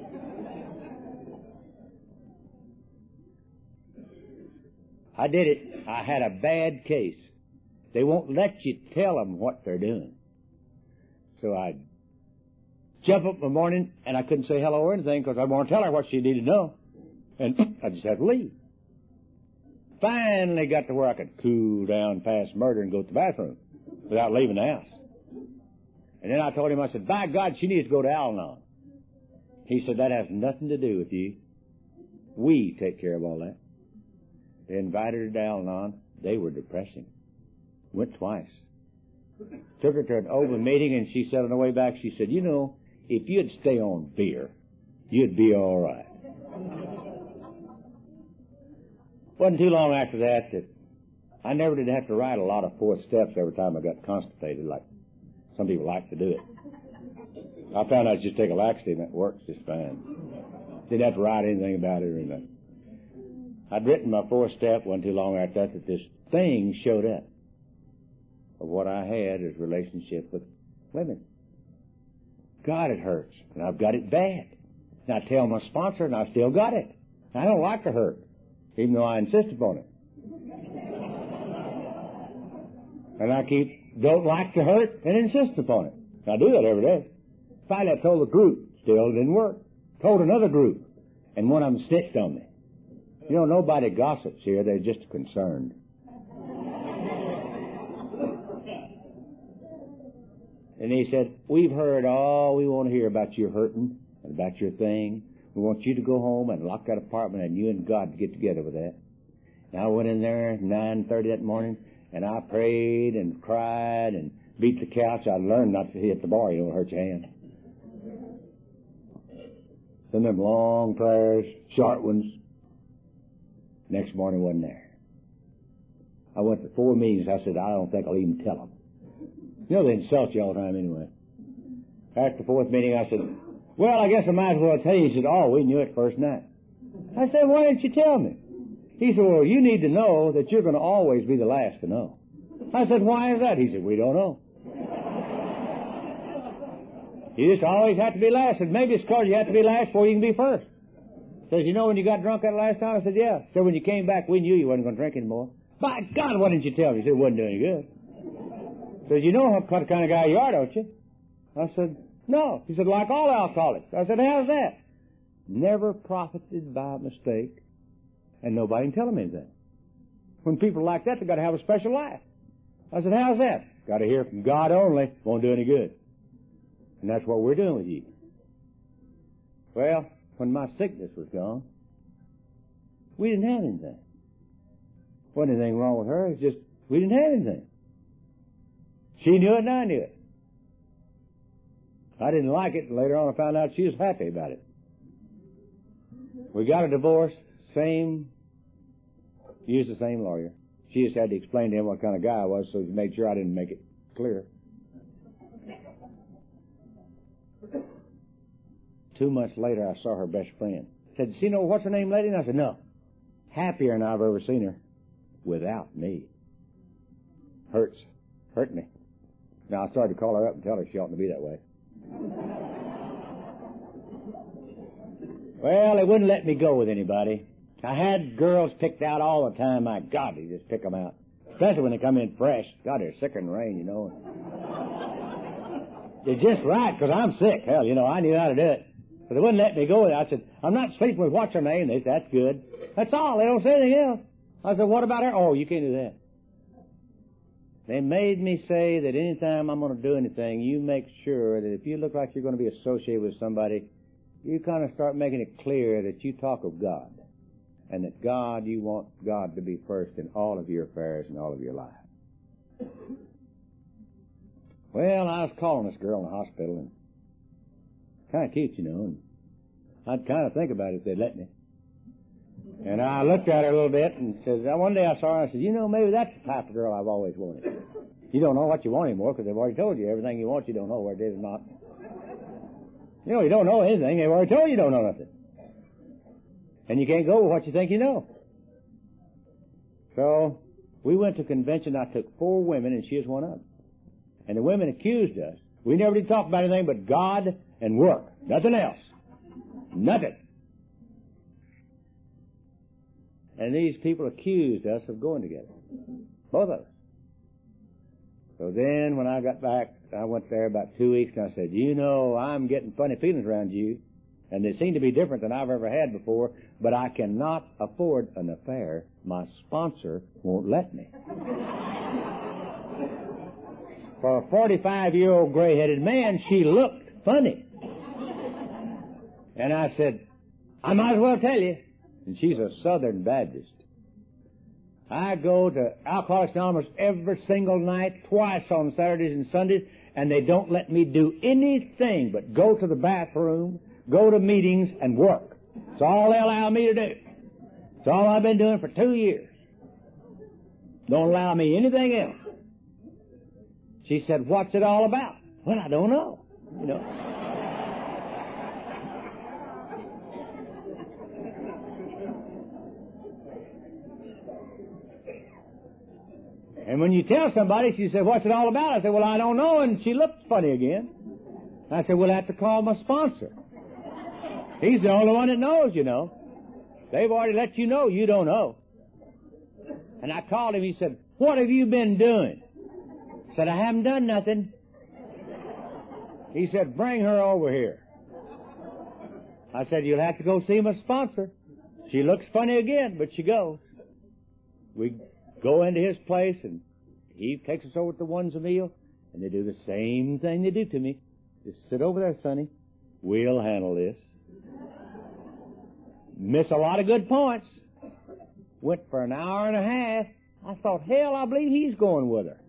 I did it. I had a bad case. They won't let you tell them what they're doing. So I jump up in the morning, and I couldn't say hello or anything because I want to tell her what she needed to know. And I just had to leave. Finally got to where I could cool down past murder and go to the bathroom without leaving the house. And then I told him, I said, by God, she needs to go to Al-Anon. He said, that has nothing to do with you. We take care of all that. They invited her to Al-Anon. They were depressing. Went twice. Took her to an open meeting, and she said on the way back, she said, you know, if you'd stay on beer, you'd be all right. Wasn't too long after that I never did have to write a lot of 4 steps every time I got constipated, like some people like to do it. I found out just take a laxative and it works just fine. Didn't have to write anything about it or anything. I'd written my 4th step, wasn't too long after that this thing showed up of what I had as relationship with women. God, it hurts, and I've got it bad. And I tell my sponsor, and I still got it. I don't like to hurt, even though I insist upon it. And I don't like to hurt and insist upon it. I do that every day. Finally, I told the group, still didn't work. Told another group, and one of them snitched on me. You know, nobody gossips here, they're just concerned. And he said, we've heard all we want to hear about your hurting and about your thing. We want you to go home and lock that apartment and you and God get together with that. And I went in there at 9:30 that morning and I prayed and cried and beat the couch. I learned not to hit the bar, you don't hurt your hand. Some of them long prayers, short ones. Next morning wasn't there. I went to 4 meetings. I said, I don't think I'll even tell them. You know, they insult you all the time anyway. After the 4th meeting, I said, well, I guess I might as well tell you. He said, oh, we knew it first night. I said, why didn't you tell me? He said, well, you need to know that you're going to always be the last to know. I said, why is that? He said, we don't know. You just always have to be last. And maybe it's because you have to be last before you can be first. Says, you know when you got drunk that last time? I said, yeah. Said, when you came back, we knew you wasn't going to drink anymore. By God, why didn't you tell me? He said, it wasn't doing any good. Says, you know what kind of guy you are, don't you? I said, no. He said, like all alcoholics. I said, how's that? Never profited by mistake, and nobody can tell them anything. When people like that, they've got to have a special life. I said, how's that? Got to hear from God only. Won't do any good. And that's what we're doing with you. Well, when my sickness was gone, we didn't have anything. Wasn't anything wrong with her. It's just we didn't have anything. She knew it and I knew it. I didn't like it, and later on I found out she was happy about it. We got a divorce, used the same lawyer. She just had to explain to him what kind of guy I was, so he made sure I didn't make it clear. 2 months later, I saw her best friend. Said, see, know what's her name, lady? And I said, no. Happier than I've ever seen her without me. Hurt me. Now, I started to call her up and tell her she oughtn't to be that way. Well, they wouldn't let me go with anybody. I had girls picked out all the time. My God, they just pick them out. Especially when they come in fresh. God, they're sicker than rain, you know. They're just right, because I'm sick. Hell, you know, I knew how to do it. But they wouldn't let me go with it. I said, I'm not sleeping with what's her name. They said, that's good. That's all. They don't say anything else. I said, what about her? Oh, you can't do that. They made me say that anytime I'm going to do anything, you make sure that if you look like you're going to be associated with somebody, you kind of start making it clear that you talk of God. And that God, you want God to be first in all of your affairs and all of your life. Well, I was calling this girl in the hospital, and kind of cute, you know, and I'd kind of think about it if they'd let me. And I looked at her a little bit and said, one day I saw her and I said, you know, maybe that's the type of girl I've always wanted. You don't know what you want anymore because they've already told you everything you want. You don't know where it is or not. You know, you don't know anything. They've already told you don't know nothing. And you can't go with what you think you know. So we went to a convention. I took 4 women, and she was one of them. And the women accused us. We never did talk about anything but God and work. Nothing else. Nothing. And these people accused us of going together. Both of us. So then when I got back, I went there about 2 weeks, and I said, you know, I'm getting funny feelings around you, and they seem to be different than I've ever had before, but I cannot afford an affair. My sponsor won't let me. For a 45-year-old gray-headed man, she looked funny. And I said, I might as well tell you. And she's a Southern Baptist. I go to Alcoholics Anonymous every single night, twice on Saturdays and Sundays, and they don't let me do anything but go to the bathroom, go to meetings, and work. It's all they allow me to do. It's all I've been doing for 2 years. Don't allow me anything else. She said, what's it all about? Well, I don't know. You know. And when you tell somebody, she said, what's it all about? I said, well, I don't know. And she looked funny again. I said, we'll have to call my sponsor. He's the only one that knows, you know. They've already let you know you don't know. And I called him. He said, what have you been doing? I said, I haven't done nothing. He said, bring her over here. I said, you'll have to go see my sponsor. She looks funny again, but she goes. We go into his place, and he takes us over to the one's a meal, and they do the same thing they do to me. Just sit over there, sonny. We'll handle this. Miss a lot of good points. Went for an hour and a half. I thought, hell, I believe he's going with her.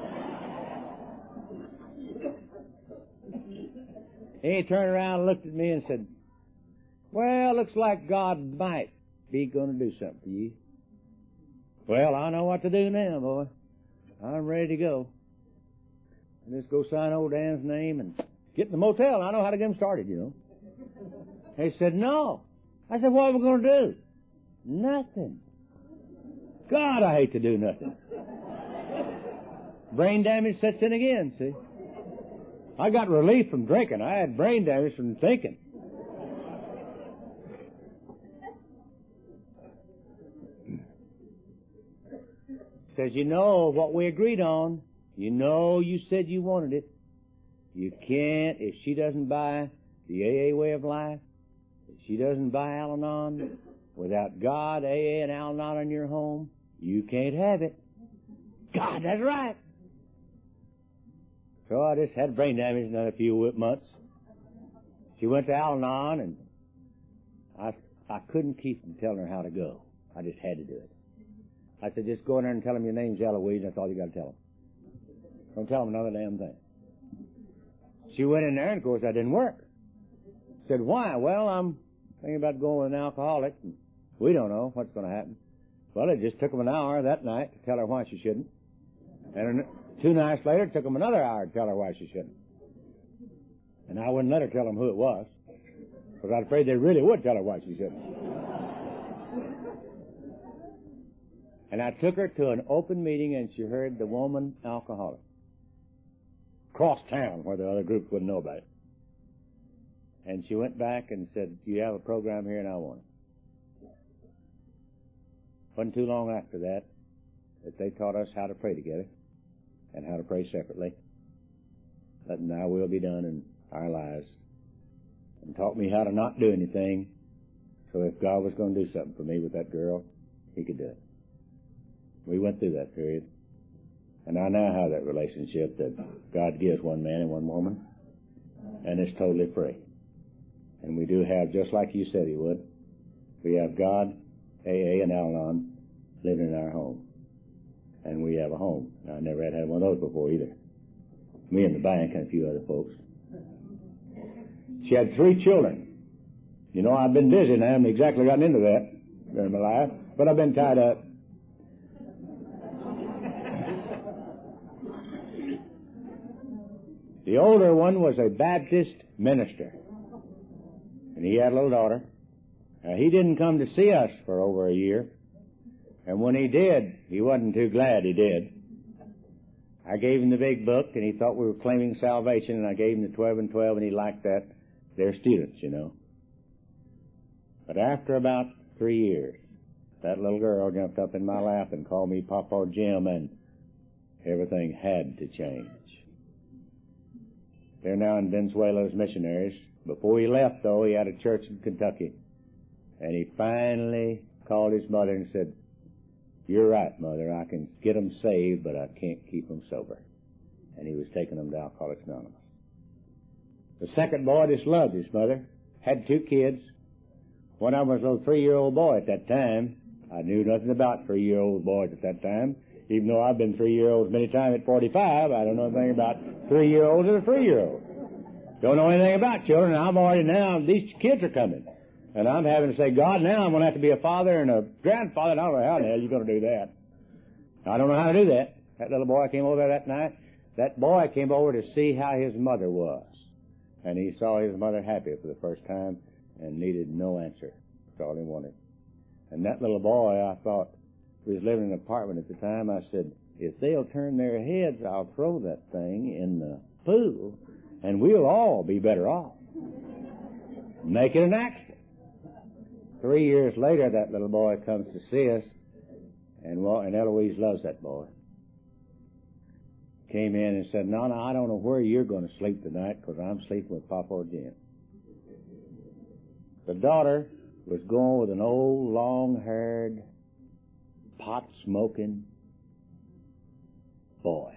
He turned around and looked at me and said, well, looks like God might be going to do something for you. Well, I know what to do now, boy. I'm ready to go. Let's go sign old Dan's name and get in the motel. I know how to get him started, you know. He said, no. I said, what are we going to do? Nothing. God, I hate to do nothing. Brain damage sets in again, see. I got relief from drinking. I had brain damage from thinking. Says, you know what we agreed on. You know you said you wanted it. You can't, if she doesn't buy the AA way of life, if she doesn't buy Al-Anon, without God, AA, and Al-Anon in your home, you can't have it. God, that's right. So I just had brain damage in a few months. She went to Al-Anon, and I couldn't keep from telling her how to go. I just had to do it. I said, just go in there and tell them your name's Eloise. That's all you got to tell them. Don't tell them another damn thing. She went in there, and of course that didn't work. Said, why? Well, I'm thinking about going with an alcoholic, and we don't know what's going to happen. Well, it just took them an hour that night to tell her why she shouldn't. And 2 nights later, it took them another hour to tell her why she shouldn't. And I wouldn't let her tell them who it was, because I was afraid they really would tell her why she shouldn't. And I took her to an open meeting, and she heard the woman alcoholic. Across town, where the other groups wouldn't know about it. And she went back and said, you have a program here, and I want it. Wasn't too long after that they taught us how to pray together and how to pray separately. Letting thy will be done in our lives. And taught me how to not do anything, so if God was going to do something for me with that girl, he could do it. We went through that period. And I now have that relationship that God gives one man and one woman, and it's totally free. And we do have, just like you said he would, we have God, AA, and Al-Anon living in our home. And we have a home. I never had one of those before either. Me and the bank and a few other folks. She had 3 children. You know, I've been busy and I haven't exactly gotten into that in my life, but I've been tied up. The older one was a Baptist minister, and he had a little daughter. He didn't come to see us for over a year, and when he did, he wasn't too glad he did. I gave him the big book, and he thought we were claiming salvation, and I gave him the 12 and 12, and he liked that. They're students, you know. But after about 3 years, that little girl jumped up in my lap and called me Papa Jim, and everything had to change. They're now in Venezuela as missionaries. Before he left, though, he had a church in Kentucky. And he finally called his mother and said, "You're right, Mother. I can get them saved, but I can't keep them sober." And he was taking them to Alcoholics Anonymous. The second boy just loved his mother. Had 2 kids. One of them was a little 3-year-old boy at that time. I knew nothing about 3-year-old boys at that time. Even though I've been 3-year-olds many times at 45, I don't know anything about 3-year-olds or a 3-year-old. Don't know anything about children. I'm already now, these kids are coming. And I'm having to say, God, now I'm going to have to be a father and a grandfather. And I don't know how the hell you're going to do that. I don't know how to do that. That little boy came over there that night. That boy came over to see how his mother was. And he saw his mother happy for the first time and needed no answer. That's all he wanted. And that little boy, I thought, we was living in an apartment at the time. I said, if they'll turn their heads, I'll throw that thing in the pool, and we'll all be better off. Make it an accident. 3 years later, that little boy comes to see us, and Eloise loves that boy. Came in and said, "Nana, I don't know where you're going to sleep tonight because I'm sleeping with Papa Jim." The daughter was going with an old, long-haired, pot-smoking boy.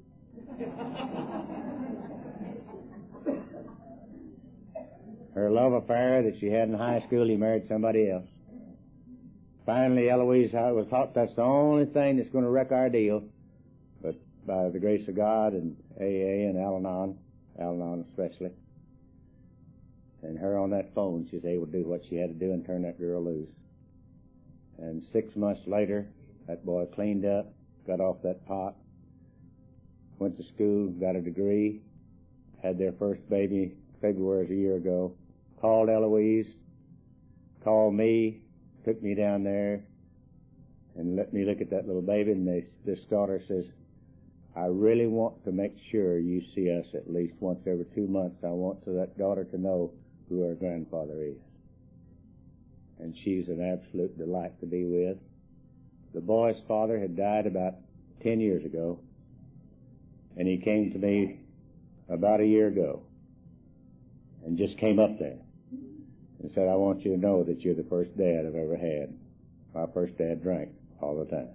Her love affair that she had in high school, he married somebody else. Finally, Eloise was thought that's the only thing that's going to wreck our deal. But by the grace of God and AA and Al-Anon especially, and her on that phone, she was able to do what she had to do and turn that girl loose. And 6 months later, that boy cleaned up, got off that pot, went to school, got a degree, had their first baby February a year ago, called Eloise, called me, took me down there, and let me look at that little baby, and this daughter says, "I really want to make sure you see us at least once every 2 months. I want that daughter to know who her grandfather is." And she's an absolute delight to be with. The boy's father had died about 10 years ago, and he came to me about a year ago and just came up there and said, "I want you to know that you're the first dad I've ever had. My first dad drank all the time."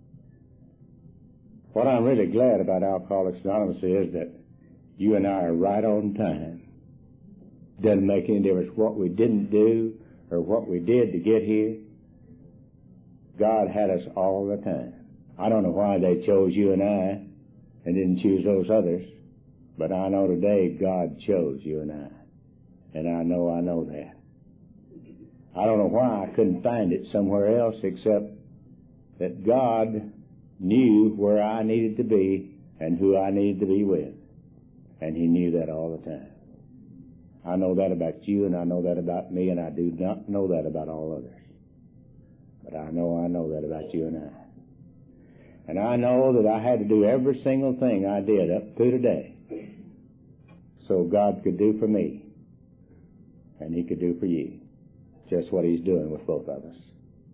What I'm really glad about Alcoholics Anonymous is that you and I are right on time. Doesn't make any difference what we didn't do or what we did to get here. God had us all the time. I don't know why they chose you and I and didn't choose those others, but I know today God chose you and I. And I know that. I don't know why I couldn't find it somewhere else except that God knew where I needed to be and who I needed to be with. And He knew that all the time. I know that about you, and I know that about me, and I do not know that about all others. But I know that about you and I. And I know that I had to do every single thing I did up to today so God could do for me and He could do for you just what He's doing with both of us.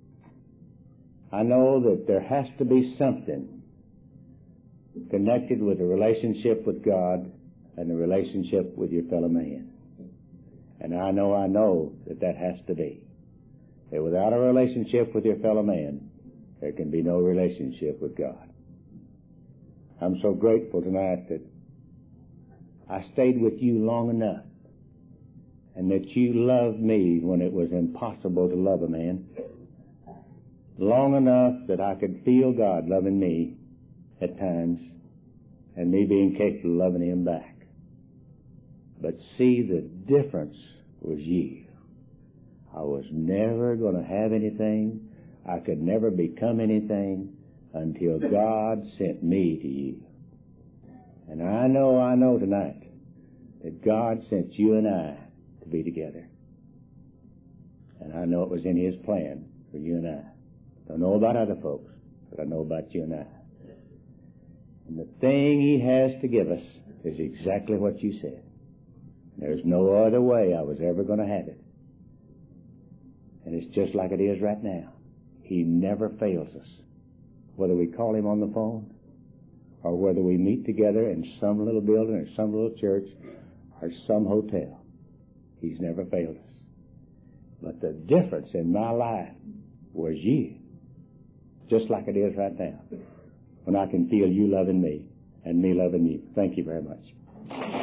I know that there has to be something connected with the relationship with God and the relationship with your fellow man. And I know that has to be. That without a relationship with your fellow man, there can be no relationship with God. I'm so grateful tonight that I stayed with you long enough and that you loved me when it was impossible to love a man. Long enough that I could feel God loving me at times and me being capable of loving Him back. But see, the difference was you. I was never going to have anything. I could never become anything until God sent me to you. And I know tonight that God sent you and I to be together. And I know it was in His plan for you and I. Don't know about other folks, but I know about you and I. And the thing He has to give us is exactly what you said. There's no other way I was ever going to have it. And it's just like it is right now. He never fails us. Whether we call Him on the phone, or whether we meet together in some little building or some little church or some hotel, He's never failed us. But the difference in my life was you. Just like it is right now, when I can feel you loving me and me loving you. Thank you very much.